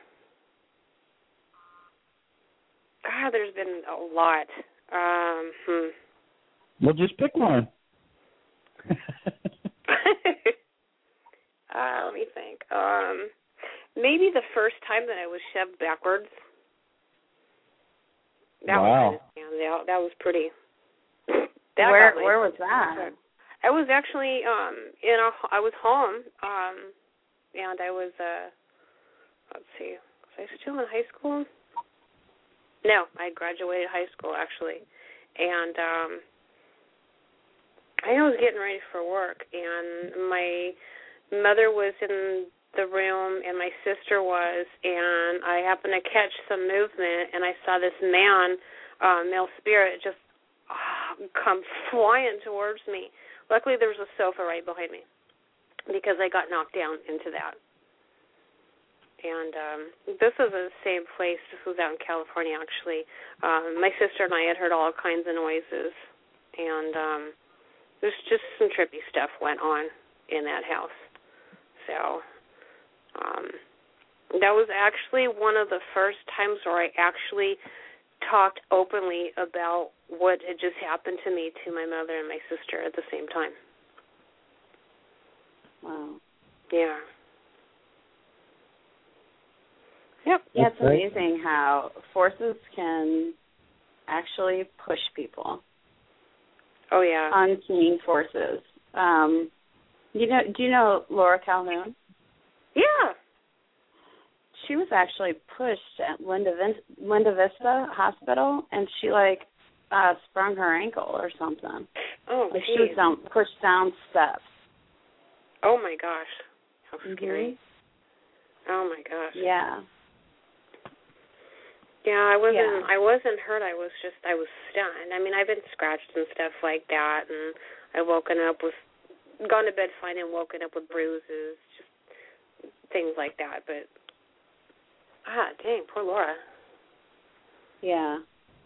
God, there's been a lot. Um, hmm. Well, just pick one. uh, let me think. Um, maybe the first time that I was shoved backwards. That wow. was kind of standout. That was pretty. That where got where was that? I was actually um in a I was home um and I was uh let's see, was I still in high school? No, I graduated high school actually, and um I was getting ready for work, and my mother was in the room and my sister was, and I happened to catch some movement, and I saw this man, uh, male spirit, just come flying towards me. Luckily, there was a sofa right behind me because I got knocked down into that. And um, this was the same place. This was out in California, actually. Um, my sister and I had heard all kinds of noises, and um, there's just some trippy stuff went on in that house. So um, that was actually one of the first times where I actually talked openly about what had just happened to me to my mother and my sister at the same time. Wow. Yeah. Yep. Yeah, it's amazing how forces can actually push people. Oh, yeah. Unseen forces. Um, you know, do you know Laura Calhoun? Yeah. She was actually pushed at Linda, Linda Vista Hospital, and she, like, uh, sprung her ankle or something. Oh, like geez. She was down, pushed down steps. Oh, my gosh. How scary. Mm-hmm. Oh, my gosh. Yeah. Yeah, I wasn't Yeah. I wasn't hurt. I was just, I was stunned. I mean, I've been scratched and stuff like that, and I've woken up with, gone to bed fine and woken up with bruises, just things like that, but ah, dang, poor Laura. Yeah.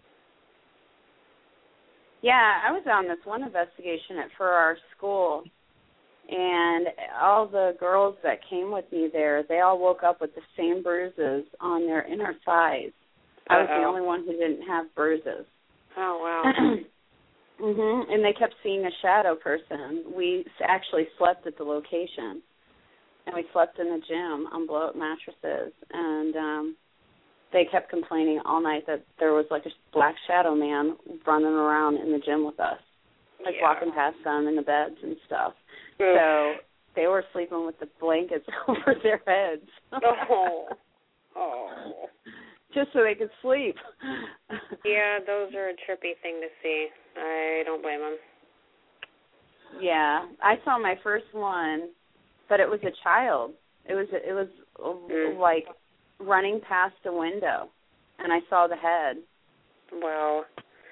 Yeah, I was on this one investigation at, for our school, and all the girls that came with me there, they all woke up with the same bruises on their inner thighs. I was Uh-oh. the only one who didn't have bruises. Oh, wow. mhm. And they kept seeing a shadow person. We actually slept at the location, and we slept in the gym on blow-up mattresses, and um they kept complaining all night that there was like a black shadow man running around in the gym with us, like yeah. walking past them in the beds and stuff. Ugh. So they were sleeping with the blankets over their heads. Oh. Oh. Just so they could sleep. Yeah, those are a trippy thing to see. I don't blame them. Yeah, I saw my first one, but it was a child. It was it was Mm. like running past a window, and I saw the head. Well,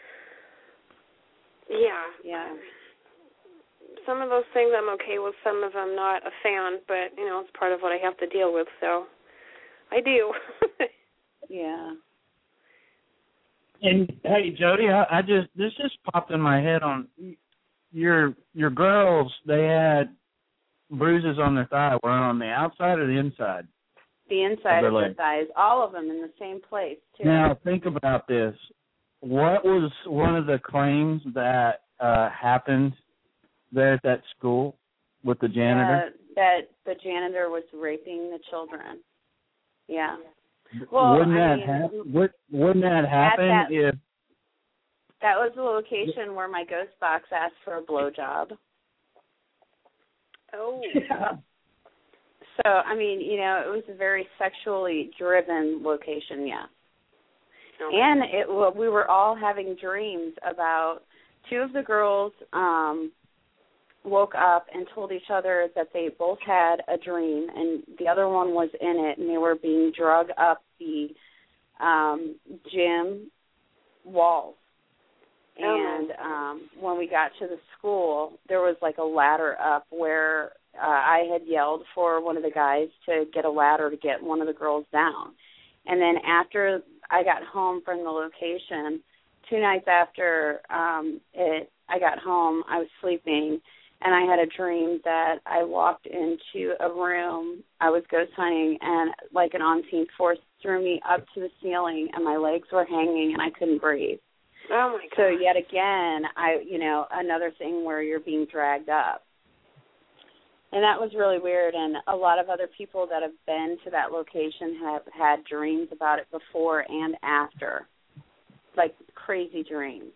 yeah. Yeah. Some of those things I'm okay with, some of them not a fan, but, you know, it's part of what I have to deal with, so I do. Yeah. And hey, Jody, I, I just this just popped in my head on your your girls. They had bruises on their thigh. Were on the outside or the inside? The inside of of their the thighs, all of them in the same place, too. Now, think about this. What was one of the claims that uh, happened there at that school with the janitor? Uh, that the janitor was raping the children. Yeah. Well, wouldn't I that mean, happen? Would, wouldn't that happen that, if... That was the location where my ghost box asked for a blowjob. Oh. Yeah. So, I mean, you know, it was a very sexually driven location, yeah. Okay. And it well, we were all having dreams about two of the girls um, woke up and told each other that they both had a dream, and the other one was in it, and they were being drug up the um, gym walls. Oh. And um, when we got to the school, there was like a ladder up where uh, I had yelled for one of the guys to get a ladder to get one of the girls down. And then after I got home from the location, two nights after um, it, I got home, I was sleeping, and I had a dream that I walked into a room. I was ghost hunting, and like an unseen force threw me up to the ceiling, and my legs were hanging, and I couldn't breathe. Oh my God. So yet again, I, you know, another thing where you're being dragged up. And that was really weird, and a lot of other people that have been to that location have had dreams about it before and after, like crazy dreams.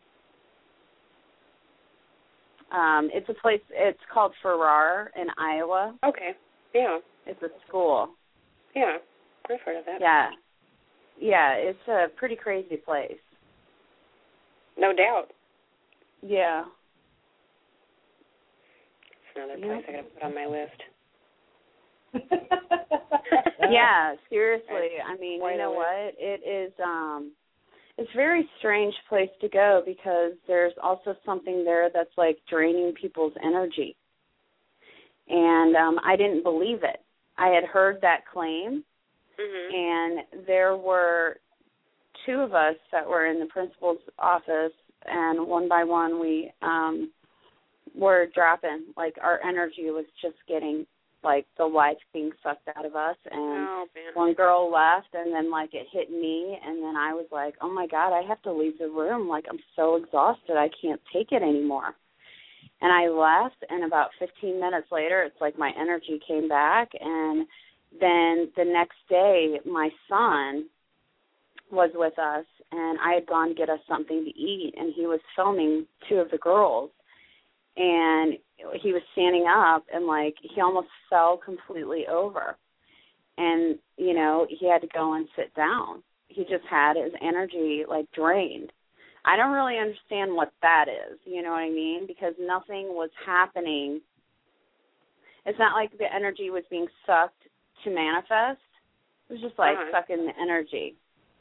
Um, it's a place, it's called Farrar in Iowa. Okay, yeah. It's a school. Yeah, I've heard of that. Yeah. Yeah, it's a pretty crazy place. No doubt. Yeah. It's another place I got to put on my list. Yeah, seriously. I mean, Why you know not? what? It is, um, it's a very strange place to go because there's also something there that's like draining people's energy. And um, I didn't believe it. I had heard that claim, Mm-hmm. and there were two of us that were in the principal's office, and one by one we um, were dropping. Like, our energy was just getting, like, the life being sucked out of us. And Oh, man. one girl left, and then, like, it hit me, and then I was like, oh, my God, I have to leave the room. Like, I'm so exhausted. I can't take it anymore. And I left, and about fifteen minutes later, it's like my energy came back, and then the next day, my son was with us, and I had gone to get us something to eat, and he was filming two of the girls, and he was standing up, and, like, he almost fell completely over, and, you know, he had to go and sit down. He just had his energy, like, drained. I don't really understand what that is, you know what I mean, because nothing was happening. It's not like the energy was being sucked to manifest. It was just like Uh-huh. sucking the energy.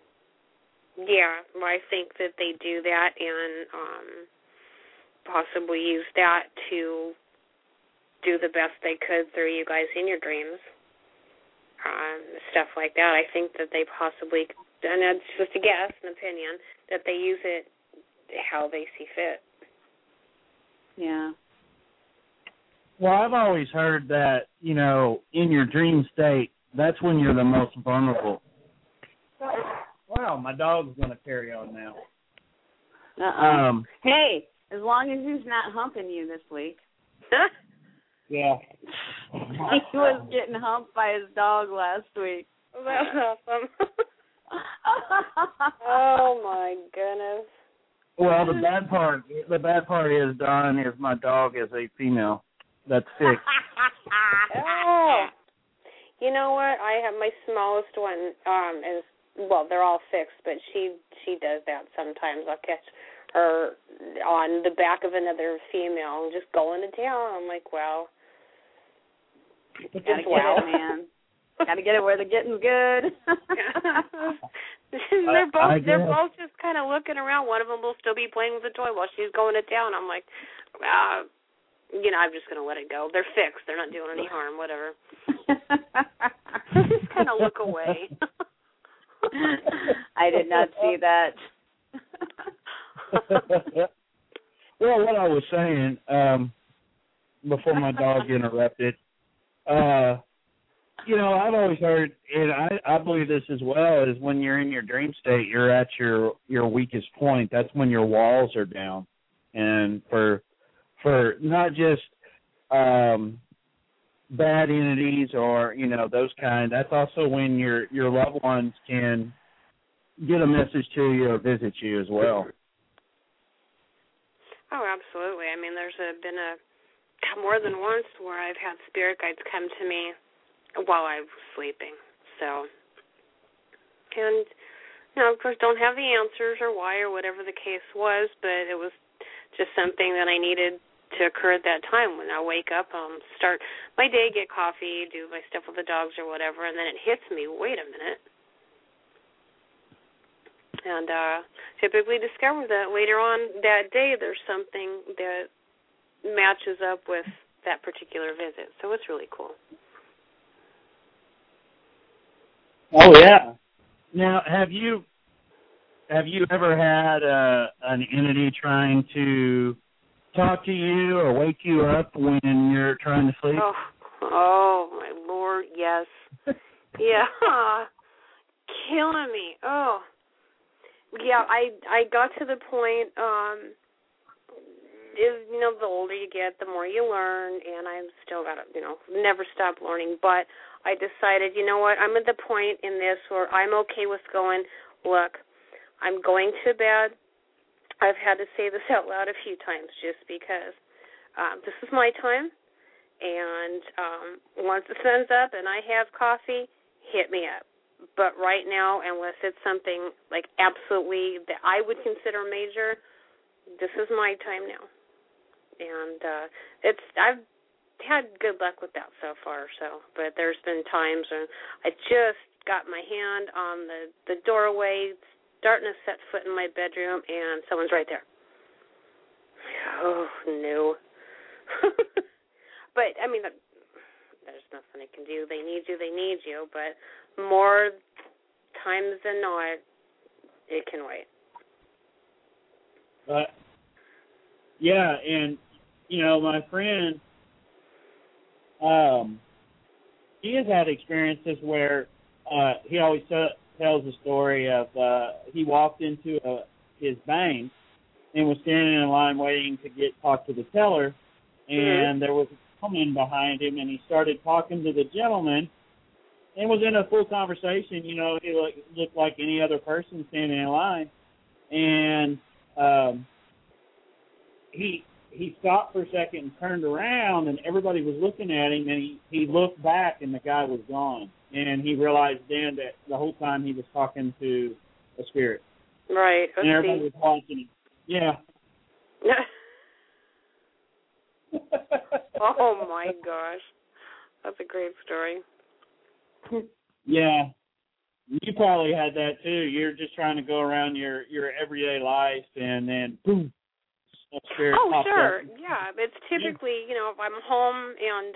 Yeah, well, I think that they do that and um, possibly use that to do the best they could through you guys in your dreams, um, stuff like that. I think that they possibly, and that's just a guess, an opinion, that they use it how they see fit. Yeah. Well, I've always heard that, you know, in your dream state, that's when you're the most vulnerable. Wow, my dog's going to carry on now. Uh-uh. Um, Hey, as long as he's not humping you this week. yeah. He was getting humped by his dog last week. That's awesome. Oh, my goodness. Well, the bad part, the bad part is, Don, is my dog is a female. That's fixed. Oh. You know what? I have my smallest one um is well, they're all fixed, but she she does that sometimes. I'll catch her on the back of another female and just going to town. I'm like, wow. Gotta get it, man. Gotta get it where the getting's good. they're both I they're guess. both just kind of looking around. One of them will still be playing with the toy while she's going to town. I'm like, uh, you know, I'm just gonna let it go. They're fixed. They're not doing any harm. Whatever. Just kind of look away. I did not see that. Well, what I was saying um, before my dog interrupted, uh, you know, I've always heard, and I, I believe this as well, is when you're in your dream state, you're at your, your weakest point. That's when your walls are down. And for for not just um, bad entities or, you know, those kind, that's also when your, your loved ones can get a message to you or visit you as well. Oh, absolutely. I mean, there's a, been a more than once where I've had spirit guides come to me while I was sleeping. So, and, you know, of course, don't have the answers or why or whatever the case was, but it was just something that I needed to occur at that time. When I wake up, um, start my day, get coffee, do my stuff with the dogs or whatever, and then it hits me, wait a minute. And uh, typically discover that later on that day there's something that matches up with that particular visit. So it's really cool. Oh, yeah. Now, have you have you ever had uh, an entity trying to talk to you or wake you up when you're trying to sleep? Oh, oh my Lord, yes. Yeah. Killing me. Oh. Yeah, I I got to the point, um, is, you know, the older you get, the more you learn, and I've still got to, you know, never stop learning, but I decided, you know what, I'm at the point in this where I'm okay with going, look, I'm going to bed. I've had to say this out loud a few times just because um, this is my time, and um, once the sun's up and I have coffee, hit me up. But right now, unless it's something like absolutely that I would consider major, this is my time now. And uh, it's I've had good luck with that so far. So, but there's been times when I just got my hand on the, the doorway, starting to set foot in my bedroom, and someone's right there. Oh, no. But, I mean, there's nothing I can do. They need you, they need you. But more times than not, it can wait. But, yeah, and, you know, my friend, um, he has had experiences where uh, he always t- tells the story of uh, he walked into a, his bank and was standing in line waiting to get talked to the teller, and mm-hmm. there was a woman behind him, and he started talking to the gentleman and was in a full conversation. You know, he looked, looked like any other person standing in line, and um, he he stopped for a second and turned around, and everybody was looking at him, and he, he looked back, and the guy was gone. And he realized then that the whole time he was talking to a spirit. Right. And everybody was watching him. Yeah. Oh, my gosh. That's a great story. Yeah. You probably had that, too. You're just trying to go around your, your everyday life, and then, boom, a spirit oh, pops sure. up. Yeah. It's typically, you know, if I'm home and,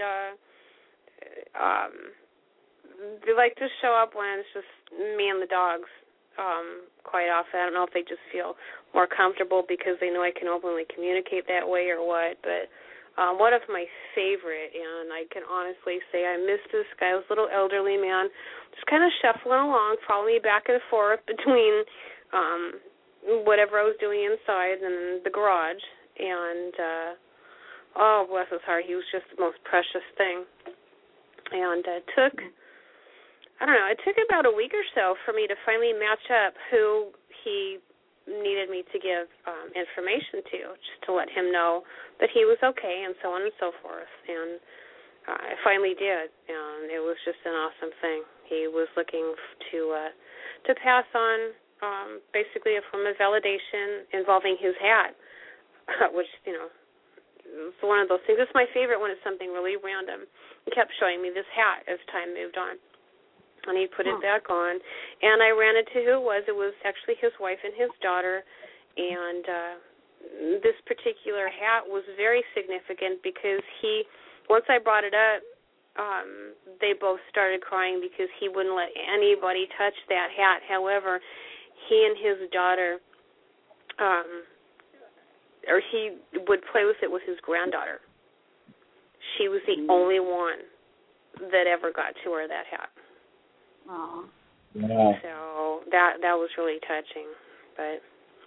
uh, um, they like to show up when it's just me and the dogs um, quite often. I don't know if they just feel more comfortable because they know I can openly communicate that way or what, but um, one of my favorite, and I can honestly say I miss this guy, this little elderly man, just kind of shuffling along, following me back and forth between um, whatever I was doing inside and the garage, and uh, oh, bless his heart, he was just the most precious thing. And it uh, took... I don't know, it took about a week or so for me to finally match up who he needed me to give um, information to, just to let him know that he was okay and so on and so forth. And uh, I finally did, and it was just an awesome thing. He was looking to uh, to pass on um, basically a form of validation involving his hat, which, you know, is one of those things. It's my favorite when it's something really random. He kept showing me this hat as time moved on. And he put it back on, and I ran into who it was. It was actually his wife and his daughter, and uh, this particular hat was very significant because he, once I brought it up, um, they both started crying because he wouldn't let anybody touch that hat. However, he and his daughter, um, or he would play with it with his granddaughter. She was the only one that ever got to wear that hat. Aww. Yeah. So that that was really touching, but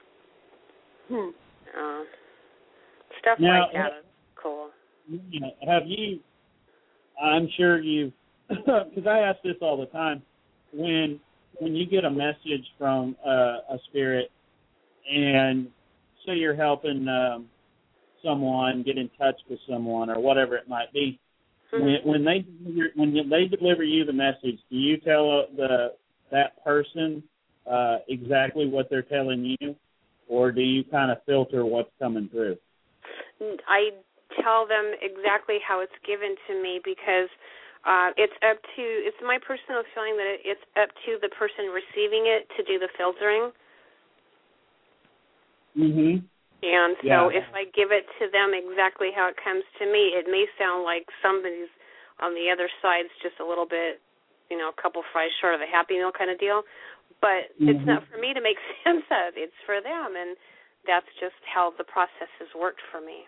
hmm. uh, stuff now, like that is cool. Have you? I'm sure you, because I ask this all the time. When when you get a message from uh, a spirit, and say you're helping um, someone get in touch with someone or whatever it might be. When, when they when they deliver you the message, do you tell the that person uh, exactly what they're telling you, or do you kind of filter what's coming through? I tell them exactly how it's given to me because uh, it's up to it's my personal feeling that it's up to the person receiving it to do the filtering. Mhm. And so Yeah. if I give it to them exactly how it comes to me, it may sound like somebody's on the other side's just a little bit, you know, a couple fries short of a Happy Meal kind of deal. But mm-hmm. it's not for me to make sense of. It's for them, and that's just how the process has worked for me.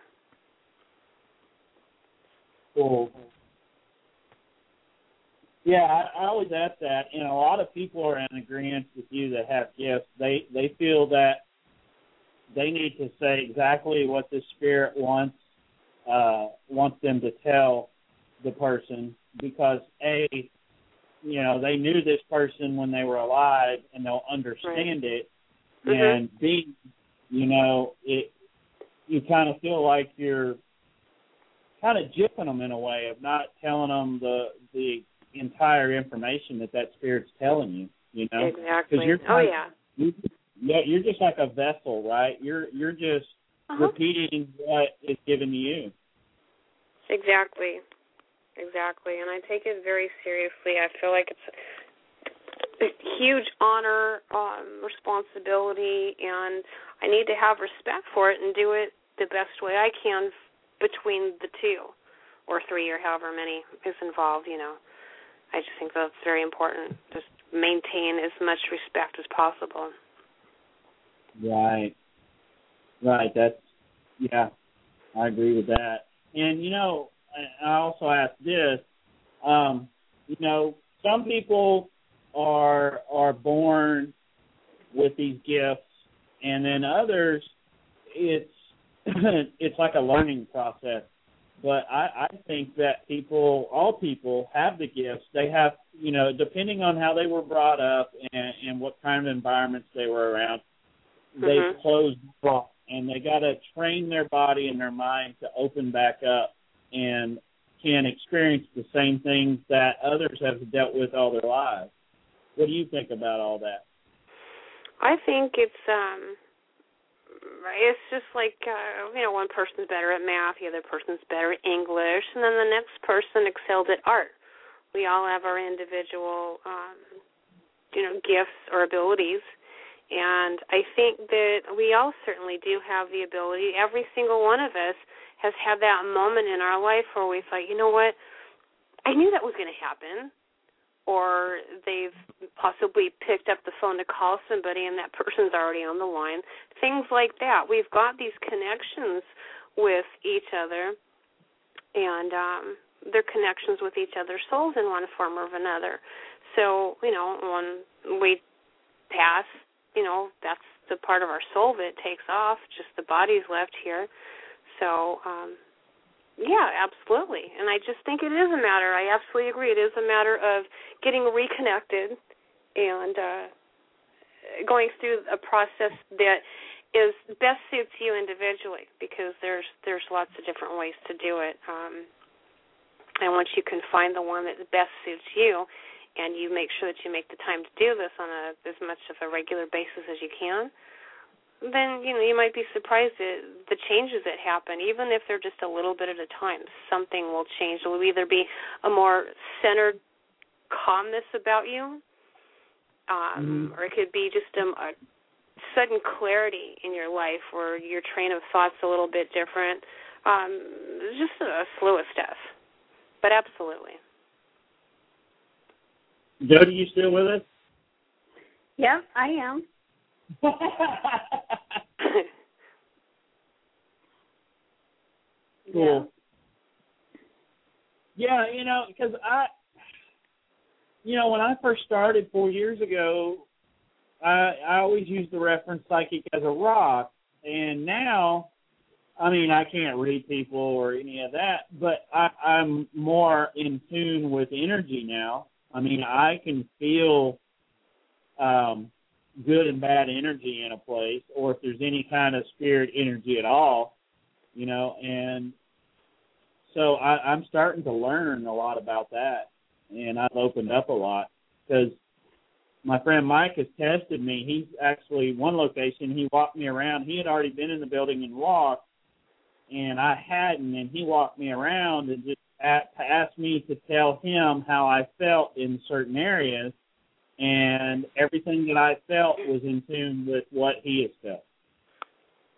Cool. Yeah, I, I always ask that, and a lot of people are in agreement with you that have gifts. They they feel that they need to say exactly what the Spirit wants uh, wants them to tell the person because, A, you know, they knew this person when they were alive and they'll understand right. it, mm-hmm. and B, you know, it you kind of feel like you're kind of gypping them in a way of not telling them the the entire information that that Spirit's telling you, you know? Exactly. You're oh, yeah. You, yeah, you're just like a vessel, right? You're you're just uh-huh. repeating what is given to you. Exactly. Exactly. And I take it very seriously. I feel like it's a huge honor, um, responsibility, and I need to have respect for it and do it the best way I can between the two or three or however many is involved, you know. I just think that's very important. Just maintain as much respect as possible. Right. Right. That's, yeah, I agree with that. And, you know, I also ask this, um, you know, some people are are born with these gifts, and then others, it's it's like a learning process. But I, I think that people, all people, have the gifts. They have, you know, depending on how they were brought up and, and what kind of environments they were around, mm-hmm. they closed off, and they got to train their body and their mind to open back up and can experience the same things that others have dealt with all their lives. What do you think about all that? I think it's um, it's just like, uh, you know, one person's better at math, the other person's better at English, and then the next person excelled at art. We all have our individual, um, you know, gifts or abilities, and I think that we all certainly do have the ability. Every single one of us has had that moment in our life where we thought, you know what, I knew that was going to happen. Or they've possibly picked up the phone to call somebody and that person's already on the line. Things like that. We've got these connections with each other, and um, they're connections with each other's souls in one form or another. So, you know, when we pass, you know, that's the part of our soul that takes off, just the body's left here. So, um yeah, absolutely. And I just think it is a matter, I absolutely agree, it is a matter of getting reconnected and uh, going through a process that is best suits you individually, because there's there's lots of different ways to do it. Um, and once you can find the one that best suits you, and you make sure that you make the time to do this on a as much of a regular basis as you can, then, you know, you might be surprised at the changes that happen, even if they're just a little bit at a time. Something will change. It will either be a more centered calmness about you, um, mm-hmm. or it could be just a, a sudden clarity in your life where your train of thought's a little bit different. Um, just a slew of stuff. But absolutely. Jody, you still with us? Yep, I am. Cool. Yeah, you know, because I, you know, when I first started four years ago, I, I always used the reference psychic as a rock, and now, I mean, I can't read people or any of that, but I, I'm more in tune with energy now. I mean, I can feel um, good and bad energy in a place, or if there's any kind of spirit energy at all, you know, and so I, I'm starting to learn a lot about that, and I've opened up a lot, because my friend Mike has tested me. He's actually, one location, he walked me around. He had already been in the building and walked, and I hadn't, and he walked me around and just asked me to tell him how I felt in certain areas, and everything that I felt was in tune with what he has felt.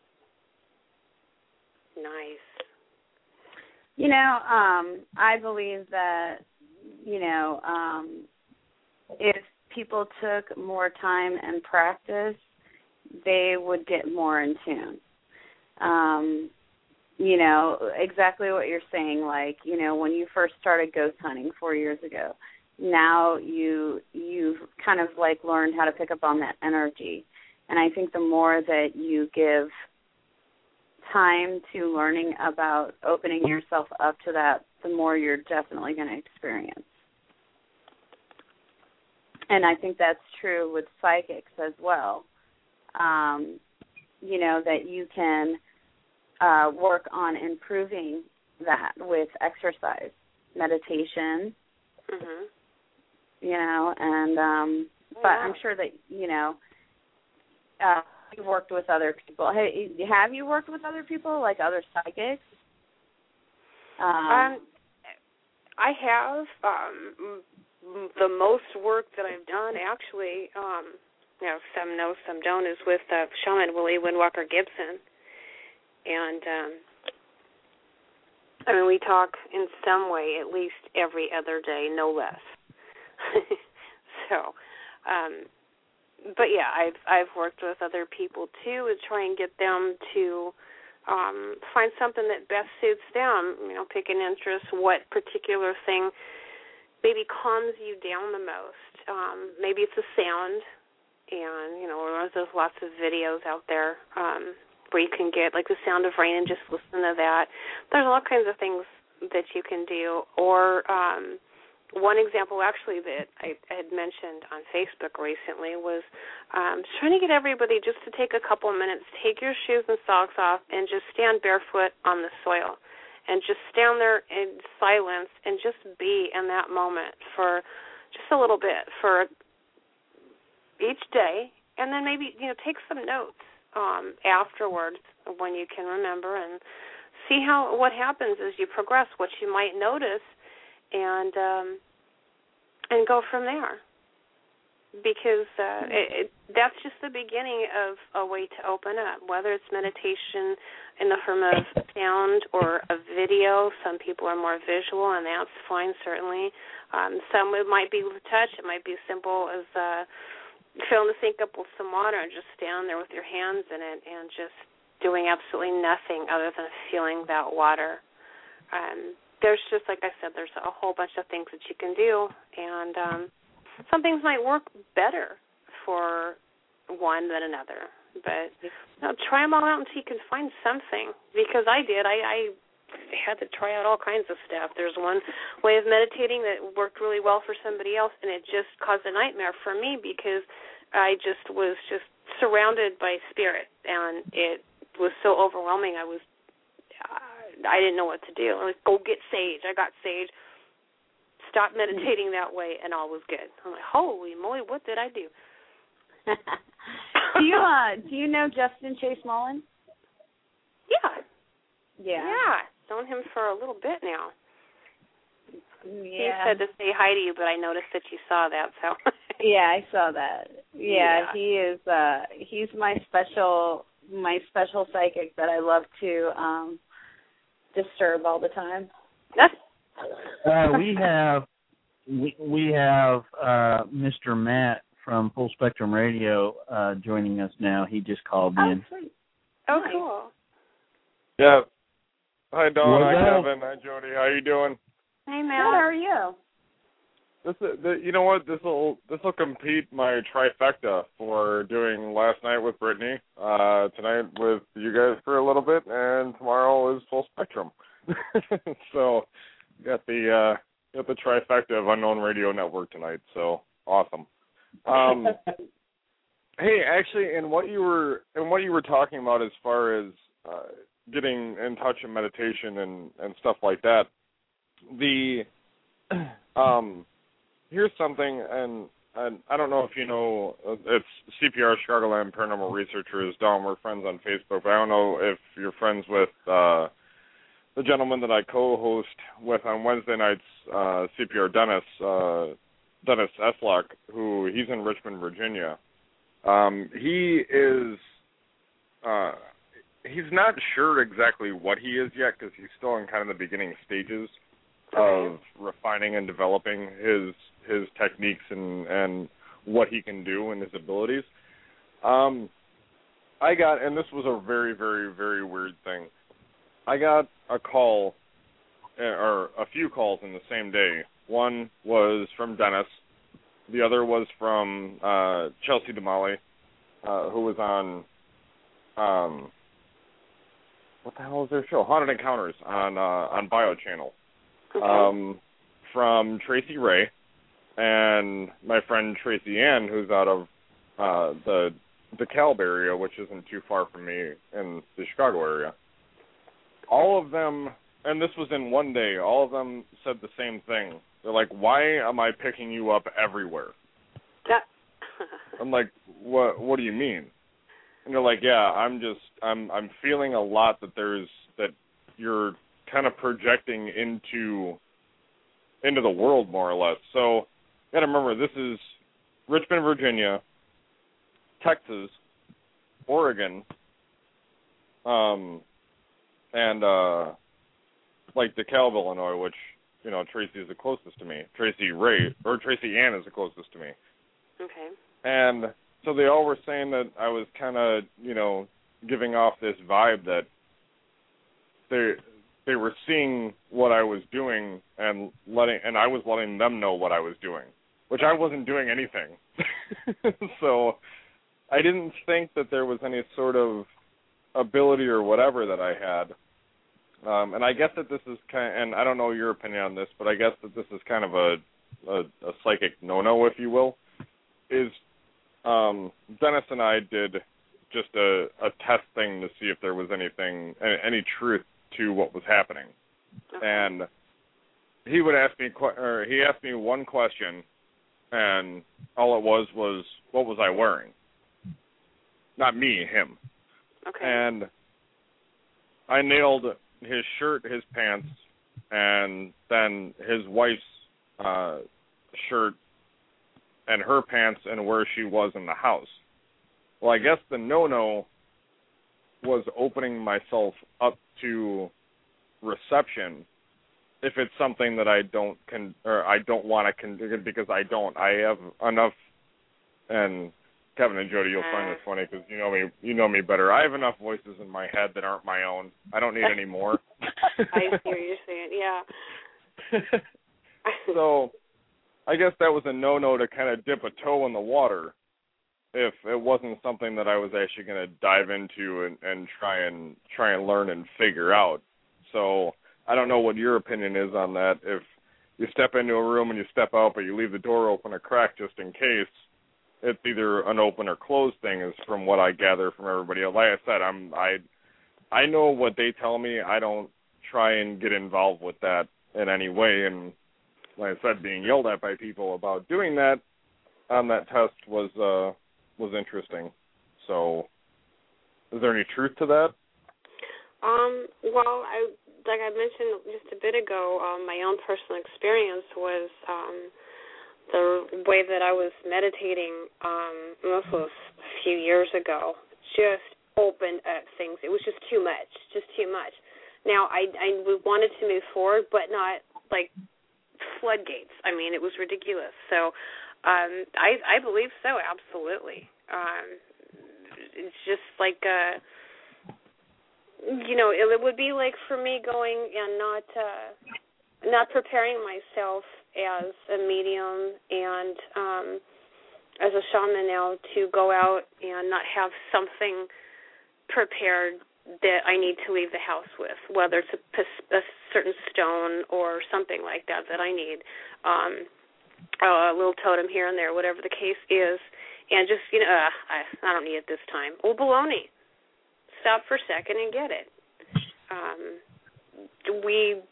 Nice. You know, um, I believe that, you know, um, if people took more time and practice, they would get more in tune. Um, you know, exactly what you're saying, like, you know, when you first started ghost hunting four years ago, now you, you've kind of, like, learned how to pick up on that energy. And I think the more that you give time to learning about opening yourself up to that, the more you're definitely going to experience. And I think that's true with psychics as well. Um, you know, that you can uh, work on improving that with exercise, meditation, Mhm. you know, and um, oh, but wow. I'm sure that, you know, uh, you've worked with other people. Hey, have you worked with other people, like other psychics? Um, um I have. Um, the most work that I've done, actually, um, you know, some know, some don't, is with uh, shaman Willie Windwalker Gibson. And, um, I mean, we talk in some way at least every other day, no less. so, um, but yeah, I've I've worked with other people too to try and get them to um, find something that best suits them. You know, pick an interest, what particular thing maybe calms you down the most. Um, maybe it's a sound, and you know, there's lots of videos out there um, where you can get like the sound of rain and just listen to that. There's all kinds of things that you can do, or um, one example actually that I had mentioned on Facebook recently was um, trying to get everybody just to take a couple of minutes, take your shoes and socks off, and just stand barefoot on the soil, and just stand there in silence and just be in that moment for just a little bit for each day, and then maybe you know take some notes um, afterwards when you can remember, and see how what happens as you progress, what you might notice. And um, and go from there, because uh, it, it, that's just the beginning of a way to open up. Whether it's meditation in the form of sound or a video, some people are more visual, and that's fine. Certainly, um, some it might be with touch. It might be as simple as uh, filling the sink up with some water and just stand there with your hands in it and just doing absolutely nothing other than feeling that water. Um, There's just, like I said, there's a whole bunch of things that you can do, and um, some things might work better for one than another. But you know, try them all out until you can find something, because I did. I, I had to try out all kinds of stuff. There's one way of meditating that worked really well for somebody else, and it just caused a nightmare for me because I just was just surrounded by spirit, and it was so overwhelming. I was I didn't know what to do. I was, go get sage. I got sage. Stop meditating that way, and all was good. I'm like, holy moly, what did I do? do you uh do you know Justin Chase Mullen? Yeah. Yeah. Yeah. Known him for a little bit now. Yeah. He said to say hi to you, but I noticed that you saw that, so. Yeah, I saw that. Yeah, yeah, he is uh he's my special my special psychic that I love to um disturb all the time. uh, we have we we have uh, Mister Matt from Full Spectrum Radio uh, joining us now. He just called Oh, in. sweet. Oh, Nice. cool. Yeah. Hi, Dawn. What's Hi, up? Kevin. Hi, Jody. How you doing? Hey, Good, Matt. how are you? This, is, the, you know what? This will this will compete my trifecta for doing last night with Brittany, uh, tonight with you guys for a little bit, and tomorrow is Full Spectrum. So, got the uh, got the trifecta of Unknown Radio Network tonight. So awesome. Um, hey, actually, in what you were in what you were talking about as far as uh, getting in touch and meditation and, and stuff like that, the um. Here's something, and, and I don't know if you know, it's C P R, Chicagoland Paranormal Researchers. Dawn, we're friends on Facebook, but I don't know if you're friends with uh, the gentleman that I co-host with on Wednesday nights, uh, C P R Dennis, uh, Dennis Eslock, who he's in Richmond, Virginia. Um, he is, uh, he's not sure exactly what he is yet because he's still in kind of the beginning stages okay. of refining and developing his his techniques and, and what he can do and his abilities. Um, I got, and this was a very, very, very weird thing. I got a call, or a few calls in the same day. One was from Dennis. The other was from uh, Chelsea Damali, uh, who was on, um, what the hell is their show? Haunted Encounters on uh, on Bio Channel. Okay. Um, from Tracy Ray and my friend Tracy Ann, who's out of uh, the DeKalb area, which isn't too far from me in the Chicago area. All of them, and this was in one day, all of them said the same thing. They're like, why am I picking you up everywhere? That I'm like, what What do you mean? And they're like, yeah, I'm just, I'm I'm feeling a lot that there's, that you're kind of projecting into, into the world, more or less. So, you gotta remember, this is Richmond, Virginia, Texas, Oregon, um, and, uh, like DeKalb, Illinois, which, you know, Tracy is the closest to me. Tracy Ray, or Tracy Ann is the closest to me. okay. And so they all were saying that I was kind of, you know, giving off this vibe that they they were seeing what I was doing and letting, and I was letting them know what I was doing, which I wasn't doing anything. So I didn't think that there was any sort of ability or whatever that I had. Um, and I guess that this is kind of, and I don't know your opinion on this, but I guess that this is kind of a, a, a psychic no-no, if you will, is um, Dennis and I did just a, a test thing to see if there was anything, any truth to what was happening. Okay. And he would ask me, or he asked me one question, and all it was was, what was I wearing? Not me, him. Okay. And I nailed his shirt, his pants, and then his wife's uh, shirt and her pants and where she was in the house. Well, I guess the no-no was opening myself up to reception if it's something that I don't con or I don't want to con because I don't. I have enough, and Kevin and Jody, you'll find this funny because you know me. You know me better. I have enough voices in my head that aren't my own. I don't need any more. I see what you're saying. Yeah. So, I guess that was a no-no to kind of dip a toe in the water if it wasn't something that I was actually going to dive into and, and try and try and learn and figure out. So, I don't know what your opinion is on that. If you step into a room and you step out, but you leave the door open a crack just in case, it's either an open or closed thing, is from what I gather from everybody else. Like I said, I'm I I know what they tell me. I don't try and get involved with that in any way. And like I said, being yelled at by people about doing that on that test was uh, was interesting. So, is there any truth to that? Um. Well, I like I mentioned just a bit ago. Um, my own personal experience was. Um, The way that I was meditating, um, this was a few years ago, just opened up things. It was just too much, just too much. Now, I, I wanted to move forward, but not like floodgates. I mean, it was ridiculous. So um, I, I believe so, absolutely. Um, it's just like, uh, you know, it, it would be like for me going and not uh, not preparing myself as a medium and um, as a shaman now to go out and not have something prepared that I need to leave the house with, whether it's a, a certain stone or something like that that I need, um, a little totem here and there, whatever the case is, and just, you know, uh, I, I don't need it this time. Oh, baloney. Stop for a second and get it. Um, we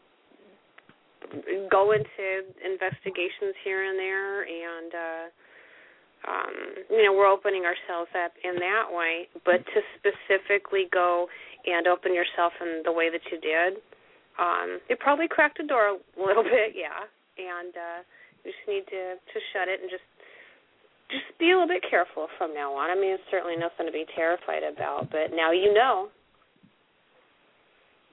go into investigations here and there, and, uh, um, you know, we're opening ourselves up in that way, but to specifically go and open yourself in the way that you did, um, it probably cracked the door a little bit, yeah, and uh, you just need to, to shut it and just just be a little bit careful from now on. I mean, it's certainly nothing to be terrified about, but now you know.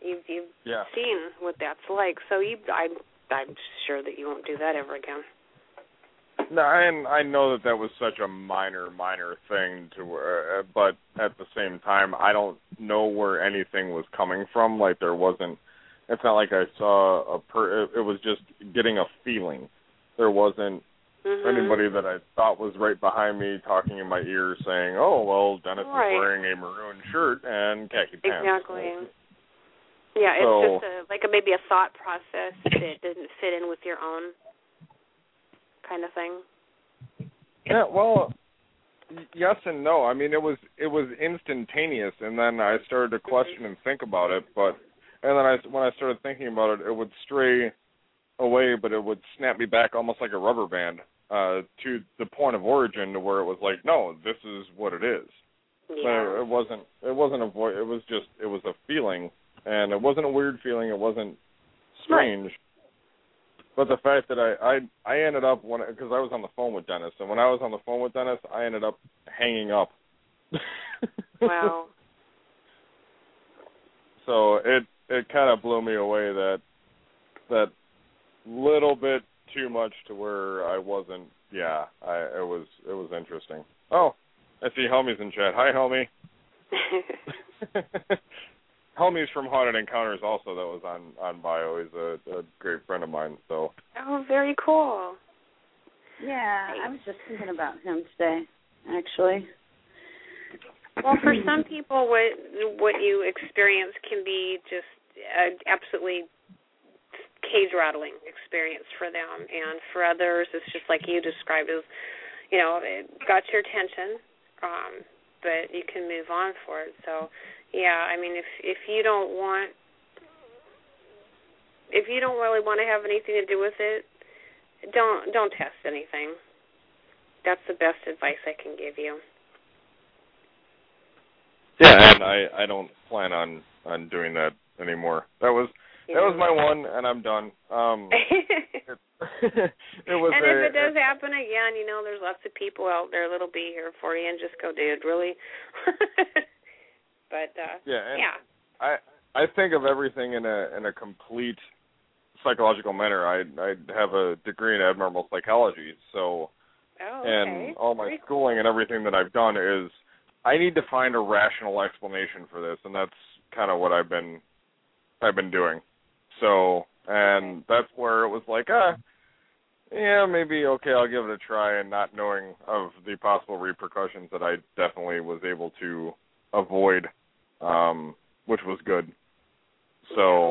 You've you've Yeah. seen what that's like, so you I I'm sure that you won't do that ever again. No, and I know that that was such a minor, minor thing to, uh, but at the same time, I don't know where anything was coming from. Like there wasn't. It's not like I saw a per. It, it was just getting a feeling. There wasn't Mm-hmm. anybody that I thought was right behind me talking in my ear saying, "Oh, well, Dennis right. is wearing a maroon shirt and khaki pants." Exactly. Yeah, it's so, just a, like a, maybe a thought process that didn't fit in with your own kind of thing. Yeah, well, yes and no. I mean, it was it was instantaneous, and then I started to question and think about it. But and then I, when I started thinking about it, it would stray away, but it would snap me back almost like a rubber band uh, to the point of origin, to where it was like, no, this is what it is. Yeah. But it, it wasn't. It wasn't a voice. It was just. It was a feeling, and it wasn't a weird feeling. It wasn't strange. Right. But the fact that I, I, I ended up, when because I was on the phone with Dennis, and when I was on the phone with Dennis, I ended up hanging up. Wow. So it it kind of blew me away that that little bit too much to where I wasn't. Yeah, I it was it was interesting. Oh, I see Homie's in chat. Hi, Homie. Homie's from Haunted Encounters also that was on, on bio. He's a, a great friend of mine. So. Oh, very cool. Yeah, I was just thinking about him today, actually. Well, for some people, what what you experience can be just an absolutely cage-rattling experience for them, and for others, it's just like you described as, you know, it got your attention, um, but you can move on for it. So. Yeah, I mean, if if you don't want, if you don't really want to have anything to do with it, don't don't test anything. That's the best advice I can give you. Yeah, and I, I don't plan on, on doing that anymore. That was yeah. that was my one, and I'm done. Um, it, it was. And a, if it does it, happen again, you know, there's lots of people out there that'll be here for you, and just go, dude, really. But uh, yeah, and yeah, I I think of everything in a in a complete psychological manner. I I have a degree in abnormal psychology, so oh, okay. and all my Very schooling cool. and everything that I've done is I need to find a rational explanation for this, and that's kind of what I've been I've been doing. So and that's where it was like ah. Yeah, maybe, okay, I'll give it a try, and not knowing of the possible repercussions that I definitely was able to avoid, um, which was good. So,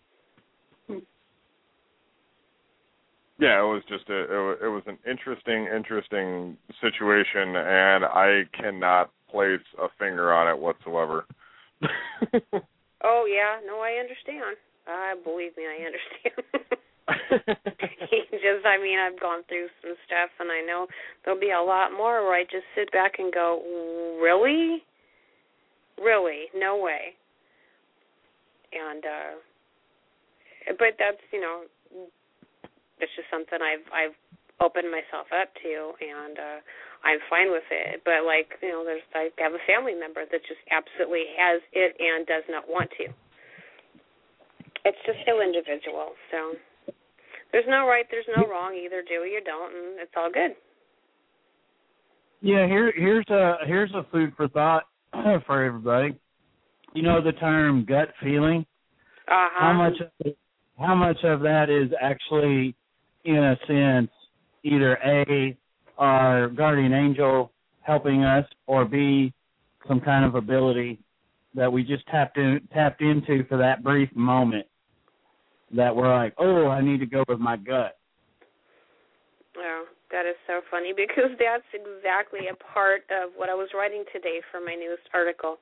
yeah, it was just a, it, it was an interesting, interesting situation, and I cannot place a finger on it whatsoever. Oh, yeah, no, I understand. Uh, believe me, I understand. Just, I mean, I've gone through some stuff, and I know there'll be a lot more where I just sit back and go, really? Really? No way. And, uh, but that's, you know, it's just something I've I've opened myself up to, and uh, I'm fine with it. But, like, you know, there's I have a family member that just absolutely has it and does not want to. It's just so individual, so there's no right, there's no wrong. Either do or you don't, and it's all good. Yeah, here here's a here's a food for thought for everybody. You know the term gut feeling? Uh-huh. How much of it, how much of that is actually, in a sense, either A, our guardian angel helping us, or B, some kind of ability that we just tapped in, tapped into for that brief moment that we're like, oh, I need to go with my gut. Oh, that is so funny, because that's exactly a part of what I was writing today for my newest article.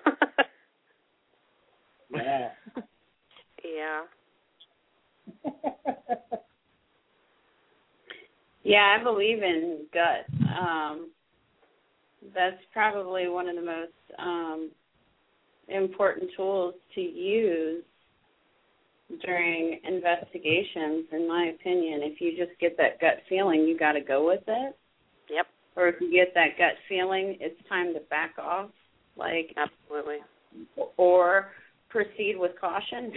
Yeah. Yeah. Yeah, I believe in gut. Um, that's probably one of the most um, important tools to use during investigations, in my opinion. If you just get that gut feeling, you got to go with it. Yep. Or if you get that gut feeling, it's time to back off. Like, absolutely. Or proceed with caution.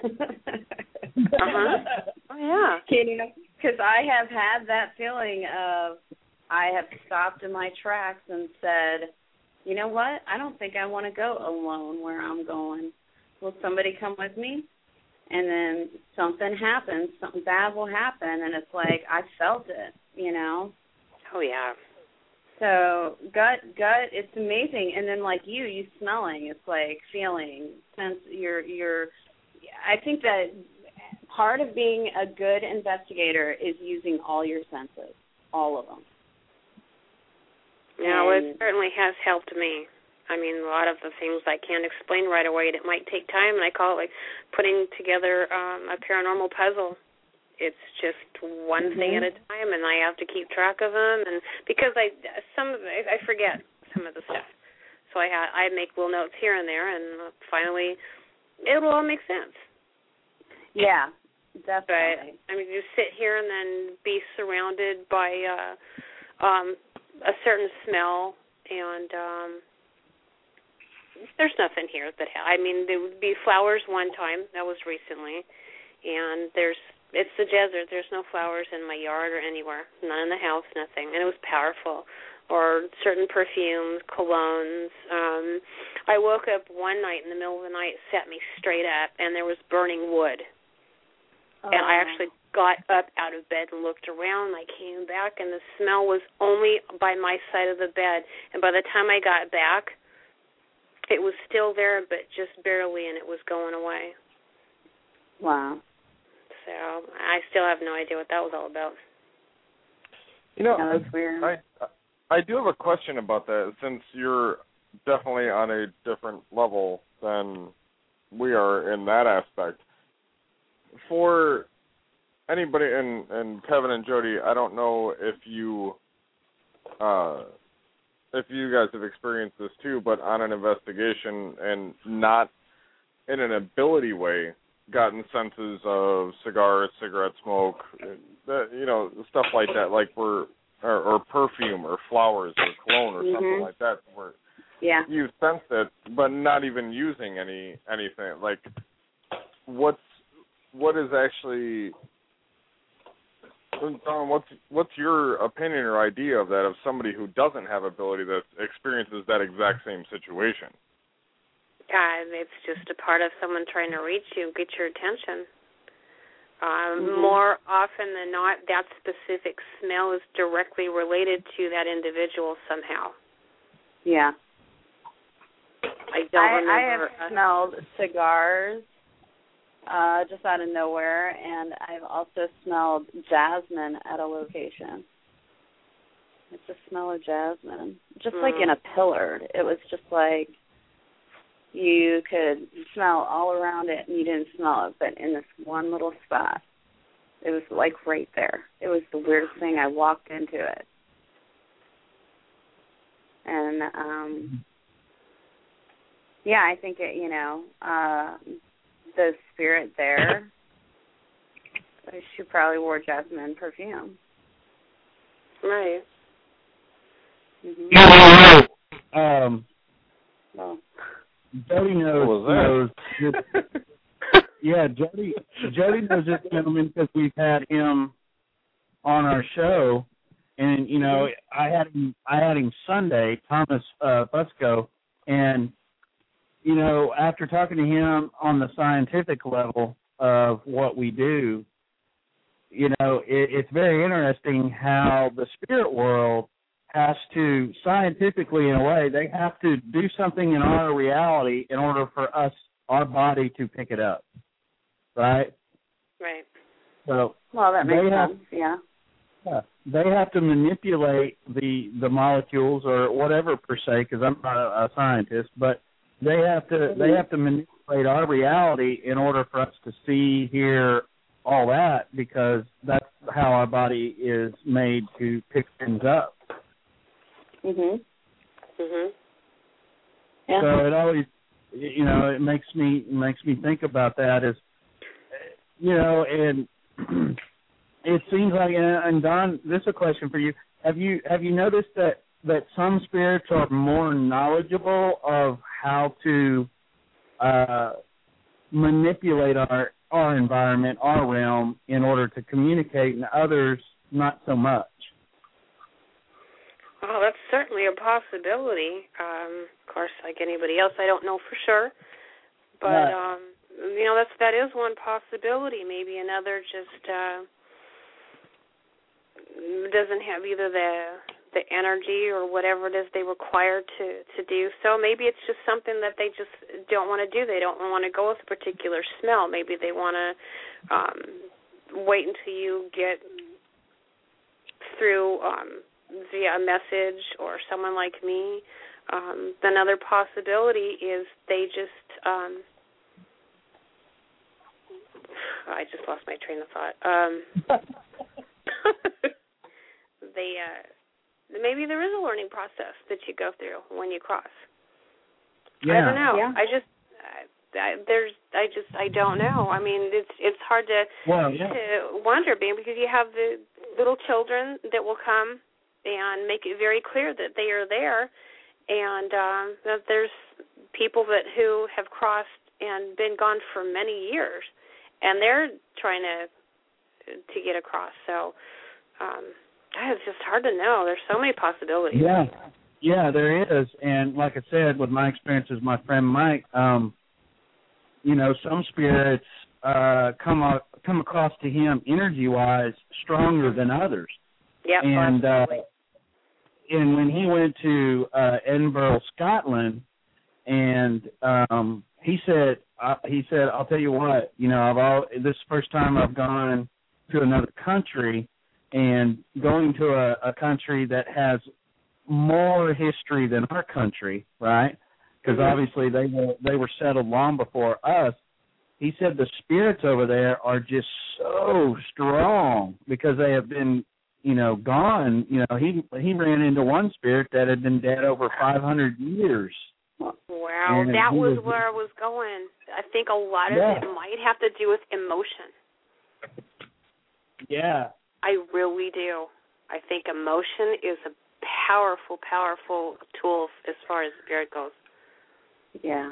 uh-huh. Oh, yeah. You know, because I have had that feeling of I have stopped in my tracks and said, you know what, I don't think I want to go alone where I'm going. Will somebody come with me? And then something happens, something bad will happen, and it's like I felt it, you know? Oh, yeah. So gut, gut, it's amazing. And then like you, you smelling, it's like feeling, sense. You're, you're. I think that part of being a good investigator is using all your senses, all of them. Yeah, well, it certainly has helped me. I mean, a lot of the things I can't explain right away, and it might take time, and I call it like putting together um, a paranormal puzzle. It's just one mm-hmm. thing at a time, and I have to keep track of them, and because I some of I, I forget some of the stuff, so I ha- I make little notes here and there, and finally it'll all make sense. Yeah, definitely. But I mean, you sit here and then be surrounded by uh, um, a certain smell, and um, there's nothing here that ha- I mean, there would be flowers one time. That was recently, and there's. It's the desert. There's no flowers in my yard or anywhere. None in the house, nothing. And it was powerful. Or certain perfumes, colognes. Um, I woke up one night in the middle of the night, sat me straight up, and there was burning wood. Oh. And I actually got up out of bed and looked around. And I came back, and the smell was only by my side of the bed. And by the time I got back, it was still there, but just barely, and it was going away. Wow. So I still have no idea what that was all about. You know, yeah, that's weird. I I do have a question about that, since you're definitely on a different level than we are in that aspect. For anybody, and, and Kevin and Jody, I don't know if you uh, if you guys have experienced this too, but on an investigation and not in an ability way, gotten senses of cigars, cigarette smoke, that, you know, stuff like that, like we're, or, or perfume or flowers or cologne or mm-hmm. something like that, where yeah. you sense it, but not even using any anything. Like, what's what is actually, Don, what's what's your opinion or idea of that, of somebody who doesn't have ability that experiences that exact same situation? God, it's just a part of someone trying to reach you, get your attention. Um, mm-hmm. More often than not, that specific smell is directly related to that individual somehow. Yeah. I don't I, remember. I have uh, smelled cigars uh, just out of nowhere, and I've also smelled jasmine at a location. It's the smell of jasmine. Just mm. like in a pillar. It was just like, you could smell all around it, and you didn't smell it, but in this one little spot, it was like right there. It was the weirdest thing. I walked into it, and um, yeah, I think it. You know, uh, the spirit there. She probably wore jasmine perfume. Right. Mm-hmm. Um. Well. Jody knows. knows this, yeah, Jody. Jody knows this gentleman because we've had him on our show, and you know, I had him. I had him Sunday, Thomas uh, Fusco, and you know, after talking to him on the scientific level of what we do, you know, it, it's very interesting how the spirit world has to, scientifically in a way, they have to do something in our reality in order for us, our body, to pick it up, right? Right. So well, that makes have, sense, yeah. yeah. They have to manipulate the, the molecules or whatever per se, because I'm not a, a scientist, but they have to mm-hmm. they have to manipulate our reality in order for us to see, hear, all that, because that's how our body is made to pick things up. Mhm. Mhm. Yeah. So it always, you know, it makes me makes me think about that. Is, you know, and it seems like, and Don, this is a question for you. Have you have you noticed that that some spirits are more knowledgeable of how to uh, manipulate our our environment, our realm, in order to communicate, and others not so much. Well, that's certainly a possibility. Um, of course, like anybody else, I don't know for sure, but Right. um, you know, that's that is one possibility. Maybe another just uh, doesn't have either the the energy or whatever it is they require to, to do so. Maybe it's just something that they just don't want to do. They don't want to go with a particular smell. Maybe they want to um, wait until you get through um, via a message or someone like me. Um, another possibility is they just, um, I just lost my train of thought. Um, they, uh, maybe there is a learning process that you go through when you cross. Yeah. I don't know. Yeah. I just, I, I, there's, I just, I don't know. I mean, it's it's hard to Well, yeah. to wonder, being because you have the little children that will come and make it very clear that they are there, and um, that there's people that who have crossed and been gone for many years, and they're trying to to get across. So um, it's just hard to know. There's so many possibilities. Yeah, yeah, there is. And like I said, with my experience with my friend Mike, um, you know, some spirits uh, come a, come across to him energy-wise stronger than others. Yep, and uh, absolutely. and when he went to uh, Edinburgh, Scotland, and um, he said, uh, he said, I'll tell you what, you know, I've all this is the first time I've gone to another country, and going to a, a country that has more history than our country, right? Because Mm-hmm. obviously they were they were settled long before us. He said the spirits over there are just so strong because they have been, you know, gone. You know, he he ran into one spirit that had been dead over five hundred years. Wow, And that he was, was- where I was going. I think a lot of Yeah. it might have to do with emotion. Yeah. I really do. I think emotion is a powerful, powerful tool as far as spirit goes. Yeah.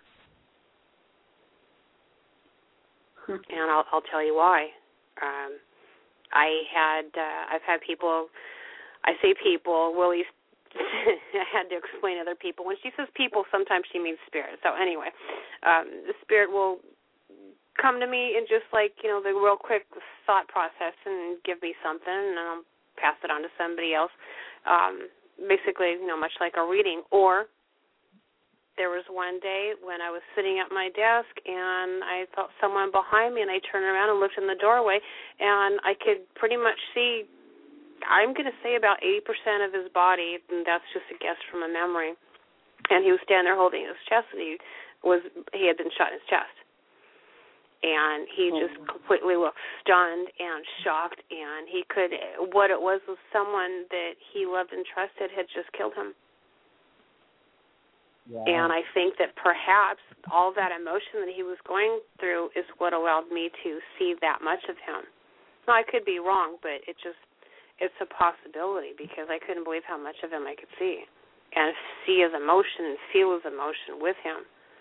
And I'll, I'll tell you why. Um, I had, uh, I've had people, I say people, Willie, I had to explain other people. When she says people, sometimes she means spirit. So anyway, um, the spirit will come to me in just like, you know, the real quick thought process and give me something, and then I'll pass it on to somebody else. Um, basically, you know, much like a reading. Or there was one day when I was sitting at my desk and I felt someone behind me, and I turned around and looked in the doorway, and I could pretty much see, I'm going to say about eighty percent of his body, and that's just a guess from a memory. And he was standing there holding his chest, and he was he had been shot in his chest. And he just completely looked stunned and shocked, and he could, what it was was someone that he loved and trusted had just killed him. Yeah. And I think that perhaps all that emotion that he was going through is what allowed me to see that much of him. Now, I could be wrong, but it just, it's a possibility because I couldn't believe how much of him I could see and see his emotion and feel his emotion with him.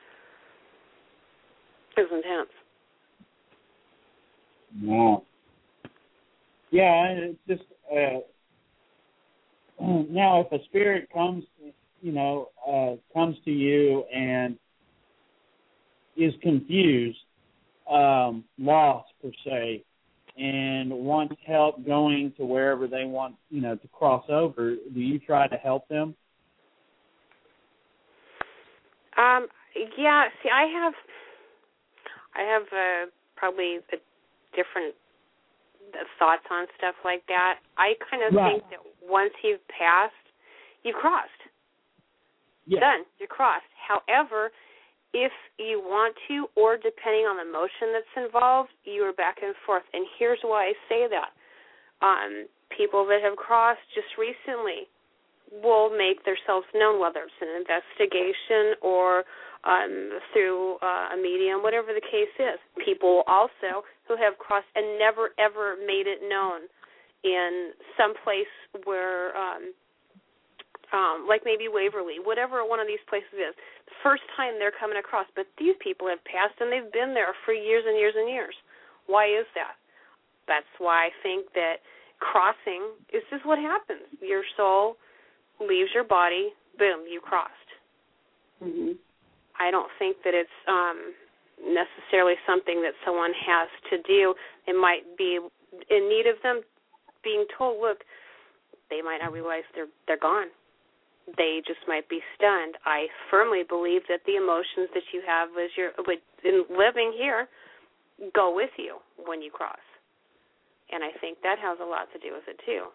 It was intense. Yeah. Yeah, it's just uh, now if a spirit comes, you know, uh, comes to you and is confused, um, lost per se, and wants help going to wherever they want, you know, to cross over, do you try to help them? Um, yeah. See, I have, I have uh, probably a different thoughts on stuff like that. I kind of Right. think that once you've passed, you've crossed. Yeah. Done. You're crossed. However, if you want to, or depending on the emotion that's involved, you are back and forth. And here's why I say that. Um, people that have crossed just recently will make themselves known, whether it's an investigation or um, through uh, a medium, whatever the case is. People also who have crossed and never, ever made it known in some place where, um, um, like maybe Waverly, whatever one of these places is, first time they're coming across. But these people have passed, and they've been there for years and years and years. Why is that? That's why I think that crossing is just what happens. Your soul leaves your body, boom, you crossed. Mm-hmm. I don't think that it's um, necessarily something that someone has to do. It might be in need of them being told, look, they might not realize they're they're gone. They just might be stunned. I firmly believe that the emotions that you have as you're in living here go with you when you cross. And I think that has a lot to do with it, too.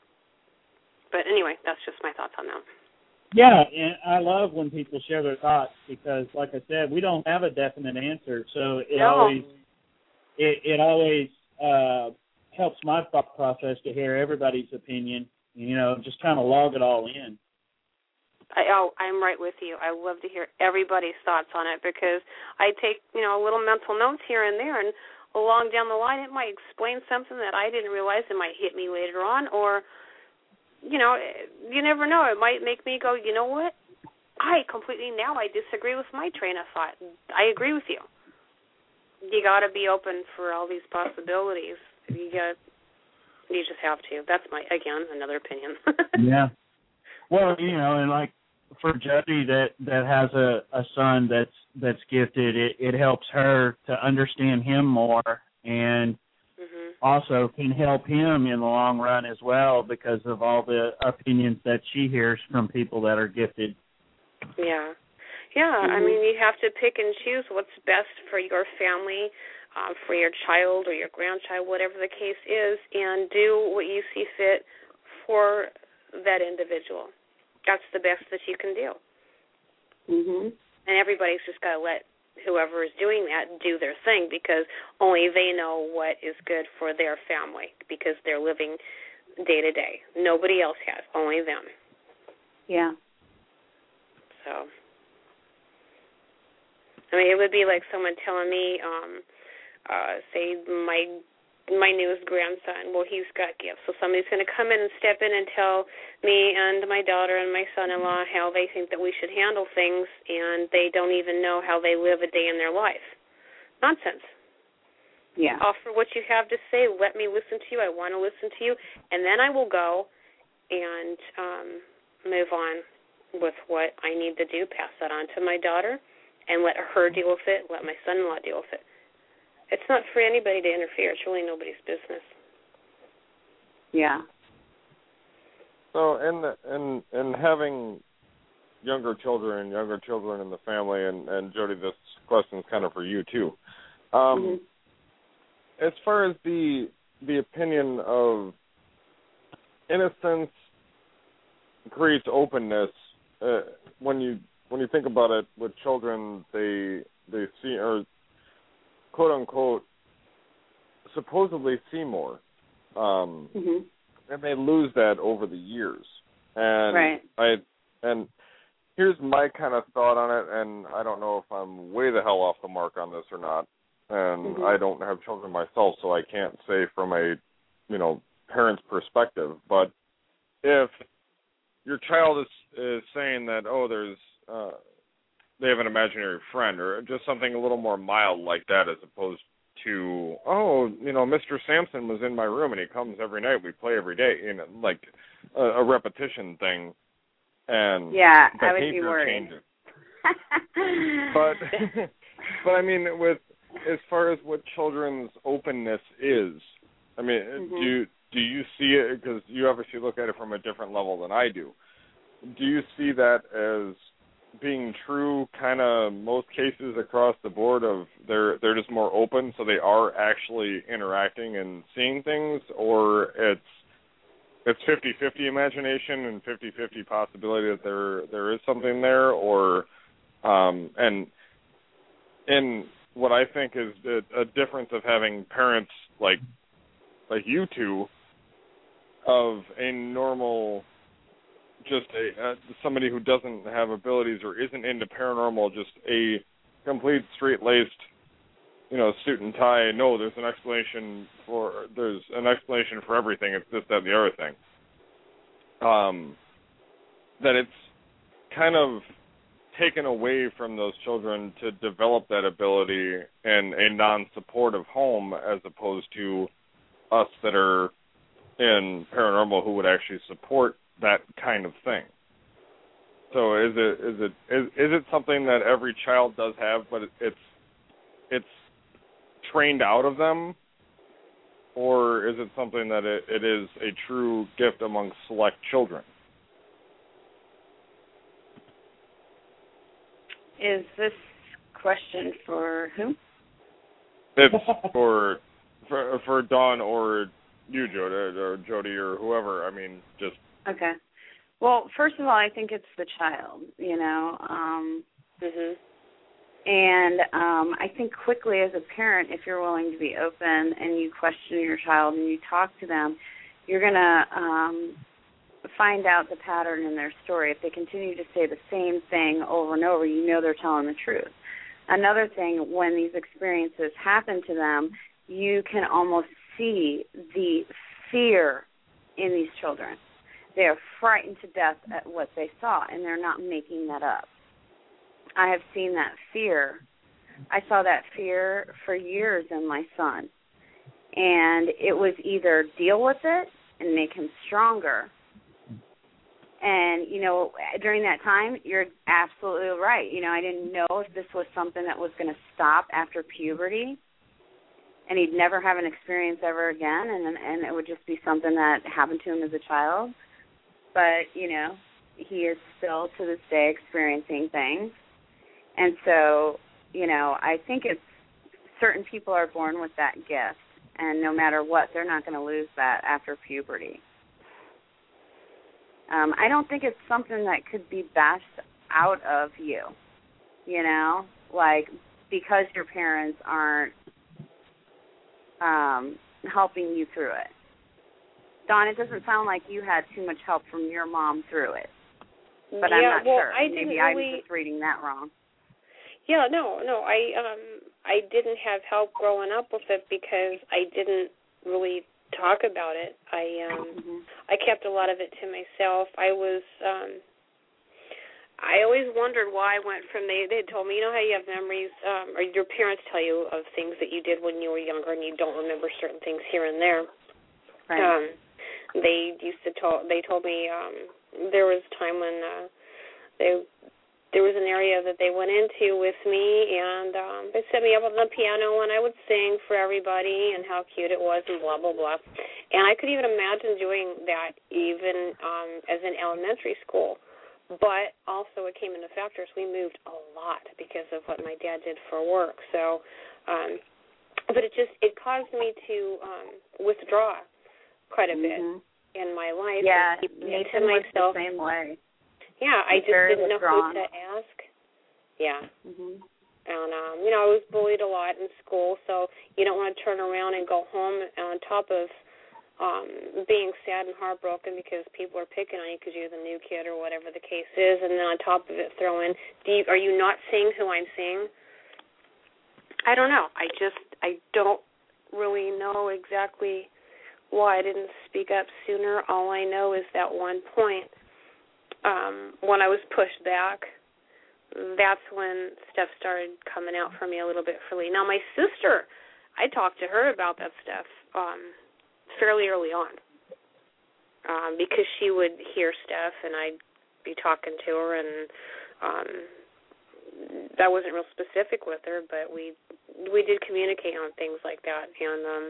But anyway, that's just my thoughts on that. Yeah, and I love when people share their thoughts because, like I said, we don't have a definite answer. So it no. always it, it always uh, helps my thought process to hear everybody's opinion, you know, just kind of log it all in. I, oh, I'm right with you. I love to hear everybody's thoughts on it because I take, you know, little mental notes here and there, and along down the line it might explain something that I didn't realize. It might hit me later on, or, you know, you never know. It might make me go, you know what? I completely, now I disagree with my train of thought. I agree with you. You got to be open for all these possibilities. You got, you just have to. That's my, again, another opinion. Yeah. Well, you know, and like for Jody that, that has a, a son that's that's gifted, it, it helps her to understand him more and mm-hmm. also can help him in the long run as well because of all the opinions that she hears from people that are gifted. Yeah. Yeah, mm-hmm. I mean, you have to pick and choose what's best for your family, um, for your child or your grandchild, whatever the case is, and do what you see fit for that individual. That's the best that you can do. Mhm. And everybody's just got to let whoever is doing that do their thing because only they know what is good for their family because they're living day to day. Nobody else has, only them. Yeah. So, I mean, it would be like someone telling me, um, uh, say my my newest grandson, well, he's got gifts, so somebody's going to come in and step in and tell me and my daughter and my son-in-law how they think that we should handle things, and they don't even know how they live a day in their life. Nonsense. Yeah. Offer what you have to say. Let me listen to you. I want to listen to you, and then I will go and um, move on with what I need to do, pass that on to my daughter, and let her deal with it, let my son-in-law deal with it. It's not for anybody to interfere. It's really nobody's business. Yeah. So, and and and having younger children, younger children in the family, and, and Jody, this question is kind of for you too. Um, mm-hmm. As far as the the opinion of innocence creates openness, uh, when you when you think about it, with children, they they see or quote unquote supposedly see more, um, mm-hmm. and they lose that over the years. And right. I and here's my kind of thought on it, and I don't know if I'm way the hell off the mark on this or not. And mm-hmm. I don't have children myself, so I can't say from a you know parent's perspective. But if your child is is saying that, oh, there's uh, they have an imaginary friend, or just something a little more mild like that, as opposed to, oh, you know, Mister Sampson was in my room and he comes every night. We play every day, you know, like a, a repetition thing. And yeah, behavior I would be worried. changes. but, but I mean, with as far as what children's openness is, I mean, mm-hmm. do you, do you see it? Because you obviously look at it from a different level than I do. Do you see that as being true kind of most cases across the board of they're they're just more open, so they are actually interacting and seeing things, or it's it's fifty-fifty imagination and fifty-fifty possibility that there there is something there, or um and in what I think is a, a difference of having parents like like you two of a normal just a uh, somebody who doesn't have abilities or isn't into paranormal, just a complete straight-laced, you know, suit and tie. No, there's an explanation for there's an explanation for everything. It's this, that, and the other thing. Um, that it's kind of taken away from those children to develop that ability in a non-supportive home, as opposed to us that are in paranormal who would actually support that kind of thing. So is it is it is, is it something that every child does have, but it's it's trained out of them, or is it something that it, it is a true gift among select children? Is this question for who? It's for for for Dawn or you, Jody, or Jody, or whoever. I mean, just okay. Well, first of all, I think it's the child. You know, um, Mhm. and um, I think quickly as a parent, if you're willing to be open and you question your child and you talk to them, you're gonna um, find out the pattern in their story. If they continue to say the same thing over and over, you know they're telling the truth. Another thing, when these experiences happen to them, you can almost see the fear in these children. They are frightened to death at what they saw, and they're not making that up. I have seen that fear. I saw that fear for years in my son, and it was either deal with it and make him stronger. And, you know, during that time, you're absolutely right. You know, I didn't know if this was something that was going to stop after puberty, and he'd never have an experience ever again, and and it would just be something that happened to him as a child. But, you know, he is still to this day experiencing things. And so, you know, I think it's certain people are born with that gift, and no matter what, they're not going to lose that after puberty. Um, I don't think it's something that could be bashed out of you, you know, like because your parents aren't um, helping you through it. Dawn, it doesn't sound like you had too much help from your mom through it, but yeah, I'm not well, sure. I Maybe didn't I really... was just reading that wrong. Yeah, no, no, I um, I didn't have help growing up with it because I didn't really talk about it. I um, mm-hmm. I kept a lot of it to myself. I was um, I always wondered why I went from they they told me, you know how you have memories, um, or your parents tell you of things that you did when you were younger and you don't remember certain things here and there. Right. Um, they used to tell they told me um, there was a time when uh, they. There was an area that they went into with me, and um, they set me up on the piano, and I would sing for everybody and how cute it was and blah, blah, blah. And I could even imagine doing that even um, as in elementary school. But also it came into factors. We moved a lot because of what my dad did for work. So, um, but it just, it caused me to um, withdraw quite a mm-hmm. bit in my life. Yeah, and keep Nathan to was myself. the same way. Yeah, I He's just very didn't withdrawn. know who to ask. Yeah. Mm-hmm. And, um, you know, I was bullied a lot in school, so you don't want to turn around and go home on top of um, being sad and heartbroken because people are picking on you because you're the new kid or whatever the case is, and then on top of it throw in, do you, are you not seeing who I'm seeing? I don't know. I just, I don't really know exactly why I didn't speak up sooner. All I know is that one point, Um, when I was pushed back, that's when stuff started coming out for me a little bit freely. Now, my sister, I talked to her about that stuff um, fairly early on um, because she would hear stuff and I'd be talking to her, and um, I wasn't real specific with her, but we we did communicate on things like that. And um,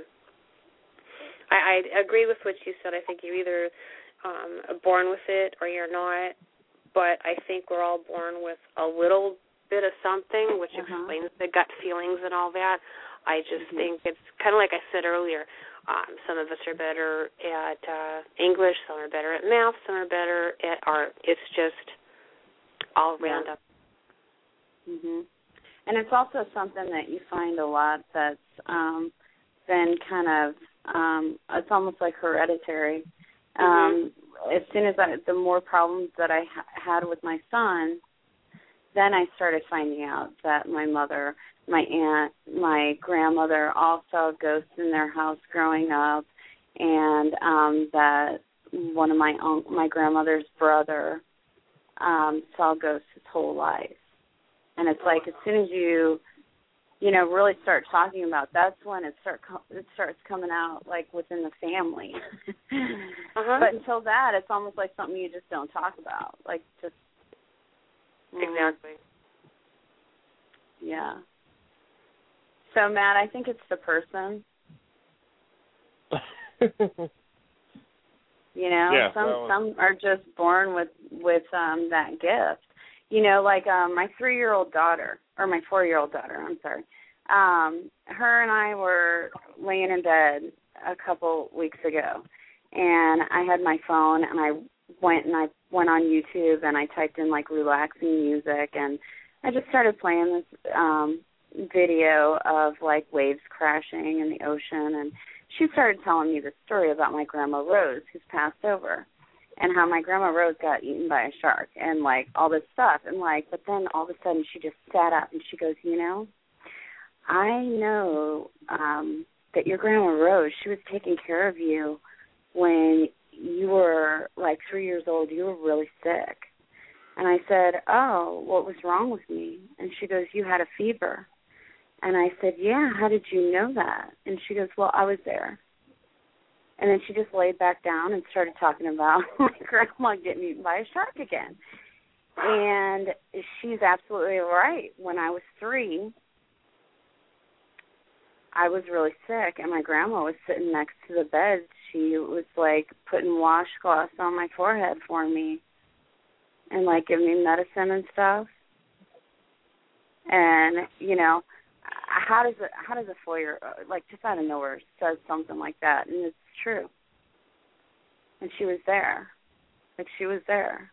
I, I agree with what you said. I think you're either Um, born with it or you're not, but I think we're all born with a little bit of something, which uh-huh. explains the gut feelings and all that. I just mm-hmm. think it's kind of like I said earlier, um, some of us are better at uh, English, some are better at math, some are better at art. It's just all yeah. random. Mm-hmm. And it's also something that you find a lot that's um, been kind of, um, it's almost like hereditary. Um, as soon as I, the more problems that I ha- had with my son, then I started finding out that my mother, my aunt, my grandmother all saw ghosts in their house growing up, and um, that one of my un- my grandmother's brother um, saw ghosts his whole life. And it's like as soon as you, you know, really start talking about, that's when it start it starts coming out like within the family. uh-huh. But until that, it's almost like something you just don't talk about, like just exactly. Yeah. So Matt, I think it's the person. You know, yeah, some was... some are just born with with um that gift. You know, like um my three-year-old daughter, or my four-year-old daughter, I'm sorry. Um, her and I were laying in bed a couple weeks ago, and I had my phone, and I went and I went on YouTube, and I typed in, like, relaxing music, and I just started playing this um video of, like, waves crashing in the ocean, and she started telling me the story about my Grandma Rose, who's passed over, and how my Grandma Rose got eaten by a shark, and, like, all this stuff. And, like, but then all of a sudden she just sat up, and she goes, you know, I know um, that your Grandma Rose, she was taking care of you when you were, like, three years old. You were really sick. And I said, oh, what was wrong with me? And she goes, you had a fever. And I said, yeah, how did you know that? And she goes, well, I was there. And then she just laid back down and started talking about my grandma getting eaten by a shark again. And she's absolutely right. When I was three, I was really sick, and my grandma was sitting next to the bed. She was, like, putting washcloths on my forehead for me and, like, giving me medicine and stuff. And, you know, how does it, how does a four-year, like, just out of nowhere says something like that, and it's true. And she was there. Like, she was there.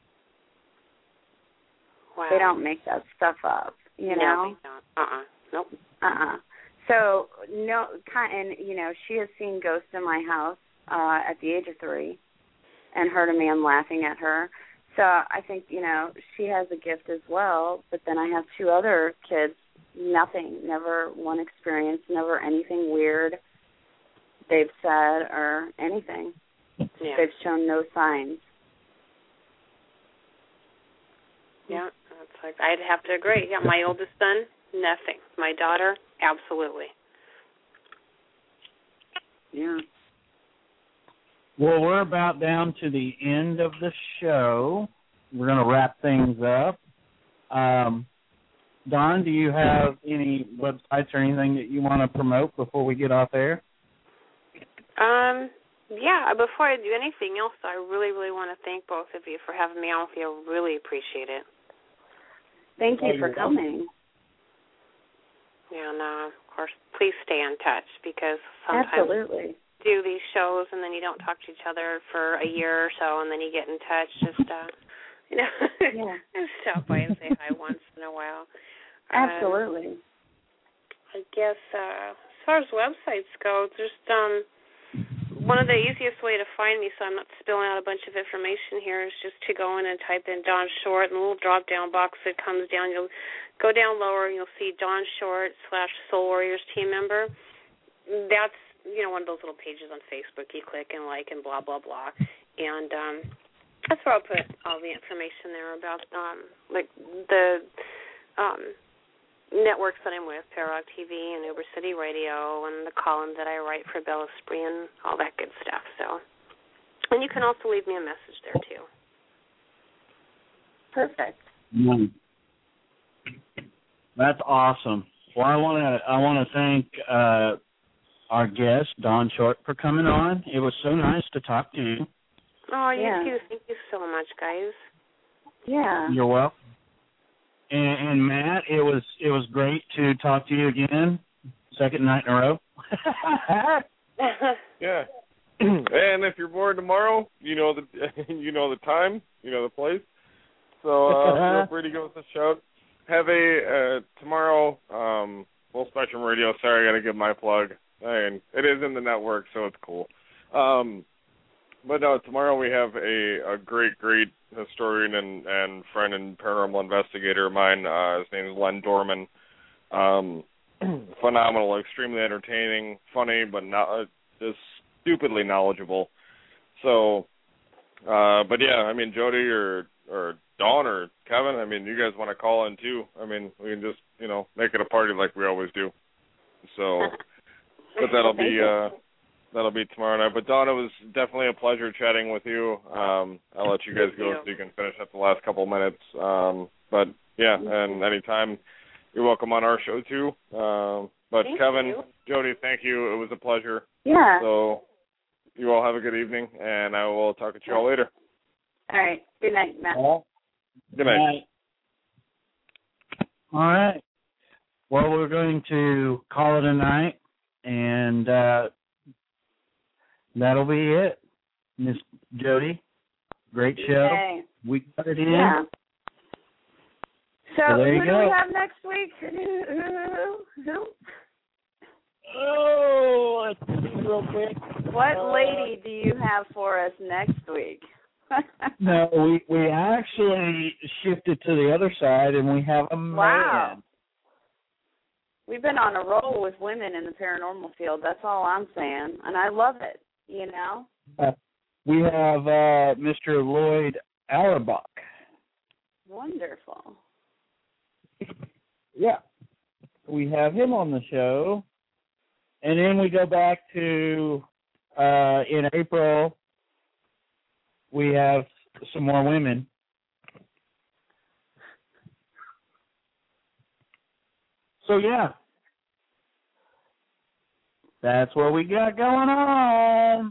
Wow. They don't make that stuff up, you no, know? they don't. Uh-uh. Nope. Uh-uh. So, no, and, you know, she has seen ghosts in my house uh, at the age of three and heard a man laughing at her. So I think, you know, she has a gift as well, but then I have two other kids, nothing, never one experience, never anything weird they've said or anything. Yeah. They've shown no signs. Yeah, that's like, I'd have to agree. Yeah, my oldest son, nothing. My daughter, absolutely. Yeah. Well, we're about down to the end of the show. We're going to wrap things up. Um, Dawn, do you have any websites or anything that you want to promote before we get off air? Um, yeah, before I do anything else, I really, really want to thank both of you for having me on with you. I really appreciate it. Thank you Oh, for coming. Yeah, and uh, of course, please stay in touch, because sometimes Absolutely. do these shows and then you don't talk to each other for a year or so, and then you get in touch. Just uh, you know, Yeah. just stop by and say hi once in a while. Absolutely. Um, I guess uh, as far as websites go, just um, one of the easiest way to find me, so I'm not spilling out a bunch of information here, is just to go in and type in Dawn Short, and the little drop-down box that comes down, you'll go down lower, and you'll see Dawn Short slash Soul Warriors team member. That's, you know, one of those little pages on Facebook you click and like and blah, blah, blah. And um, that's where I'll put all the information there about, um, like, the um, networks that I'm with, Parag T V and Uber City Radio, and the column that I write for Bella Spree and all that good stuff. So, and you can also leave me a message there, too. Perfect. Mm. That's awesome. Well, I want to I want to thank uh, our guest, Dawn Short, for coming on. It was so nice to talk to you. Oh, you Yeah. too. Thank you so much, guys. Yeah. You're welcome. And, and Matt, it was it was great to talk to you again. Second night in a row. Yeah. And if you're bored tomorrow, you know the you know the time, you know the place. So uh, feel free to give us a shout. Have a uh, tomorrow um, Full Spectrum Radio. Sorry, I got to give my plug. And it is in the network, so it's cool. Um, but no, tomorrow we have a, a great, great historian and, and friend and paranormal investigator of mine. Uh, his name is Len Dorman. Um, phenomenal, extremely entertaining, funny, but not uh, just stupidly knowledgeable. So, uh, but yeah, I mean, Jody or or Dawn or Kevin, I mean, you guys want to call in too. I mean, we can just, you know, make it a party like we always do. So, but that'll be uh, that'll be tomorrow night. But Dawn, it was definitely a pleasure chatting with you. Um, I'll let you guys go so you can finish up the last couple of minutes. Um, but yeah, and anytime you're welcome on our show too. Um, but thank Kevin, you. Jody, thank you. It was a pleasure. Yeah. So you all have a good evening, and I will talk to you all later. All right. Good night, Matt. Good night. All right. Well, we're going to call it a night, and uh, that'll be it. Miss Jody, great show. Okay. We got it in. Yeah. So, So there who you do go. we have next week? Who? Who? Who? Oh, let's see real quick. What Uh, lady do you have for us next week? No, we we actually shifted to the other side, and we have a man. Wow. We've been on a roll with women in the paranormal field. That's all I'm saying, and I love it. You know. Uh, we have uh, Mister Lloyd Auerbach. Wonderful. Yeah, we have him on the show, and then we go back to uh, in April. We have some more women. So yeah, that's what we got going on.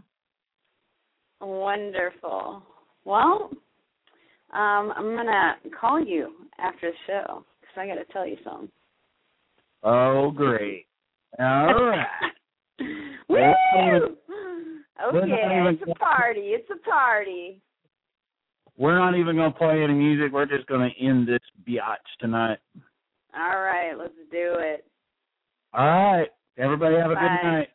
Wonderful. Well, um, I'm gonna call you after the show because I got to tell you something. Oh, great! All right. Woo! We're Okay, not even- it's a party. It's a party. We're not even going to play any music. We're just going to end this biatch tonight. All right, let's do it. All right. Everybody have a Bye. good night.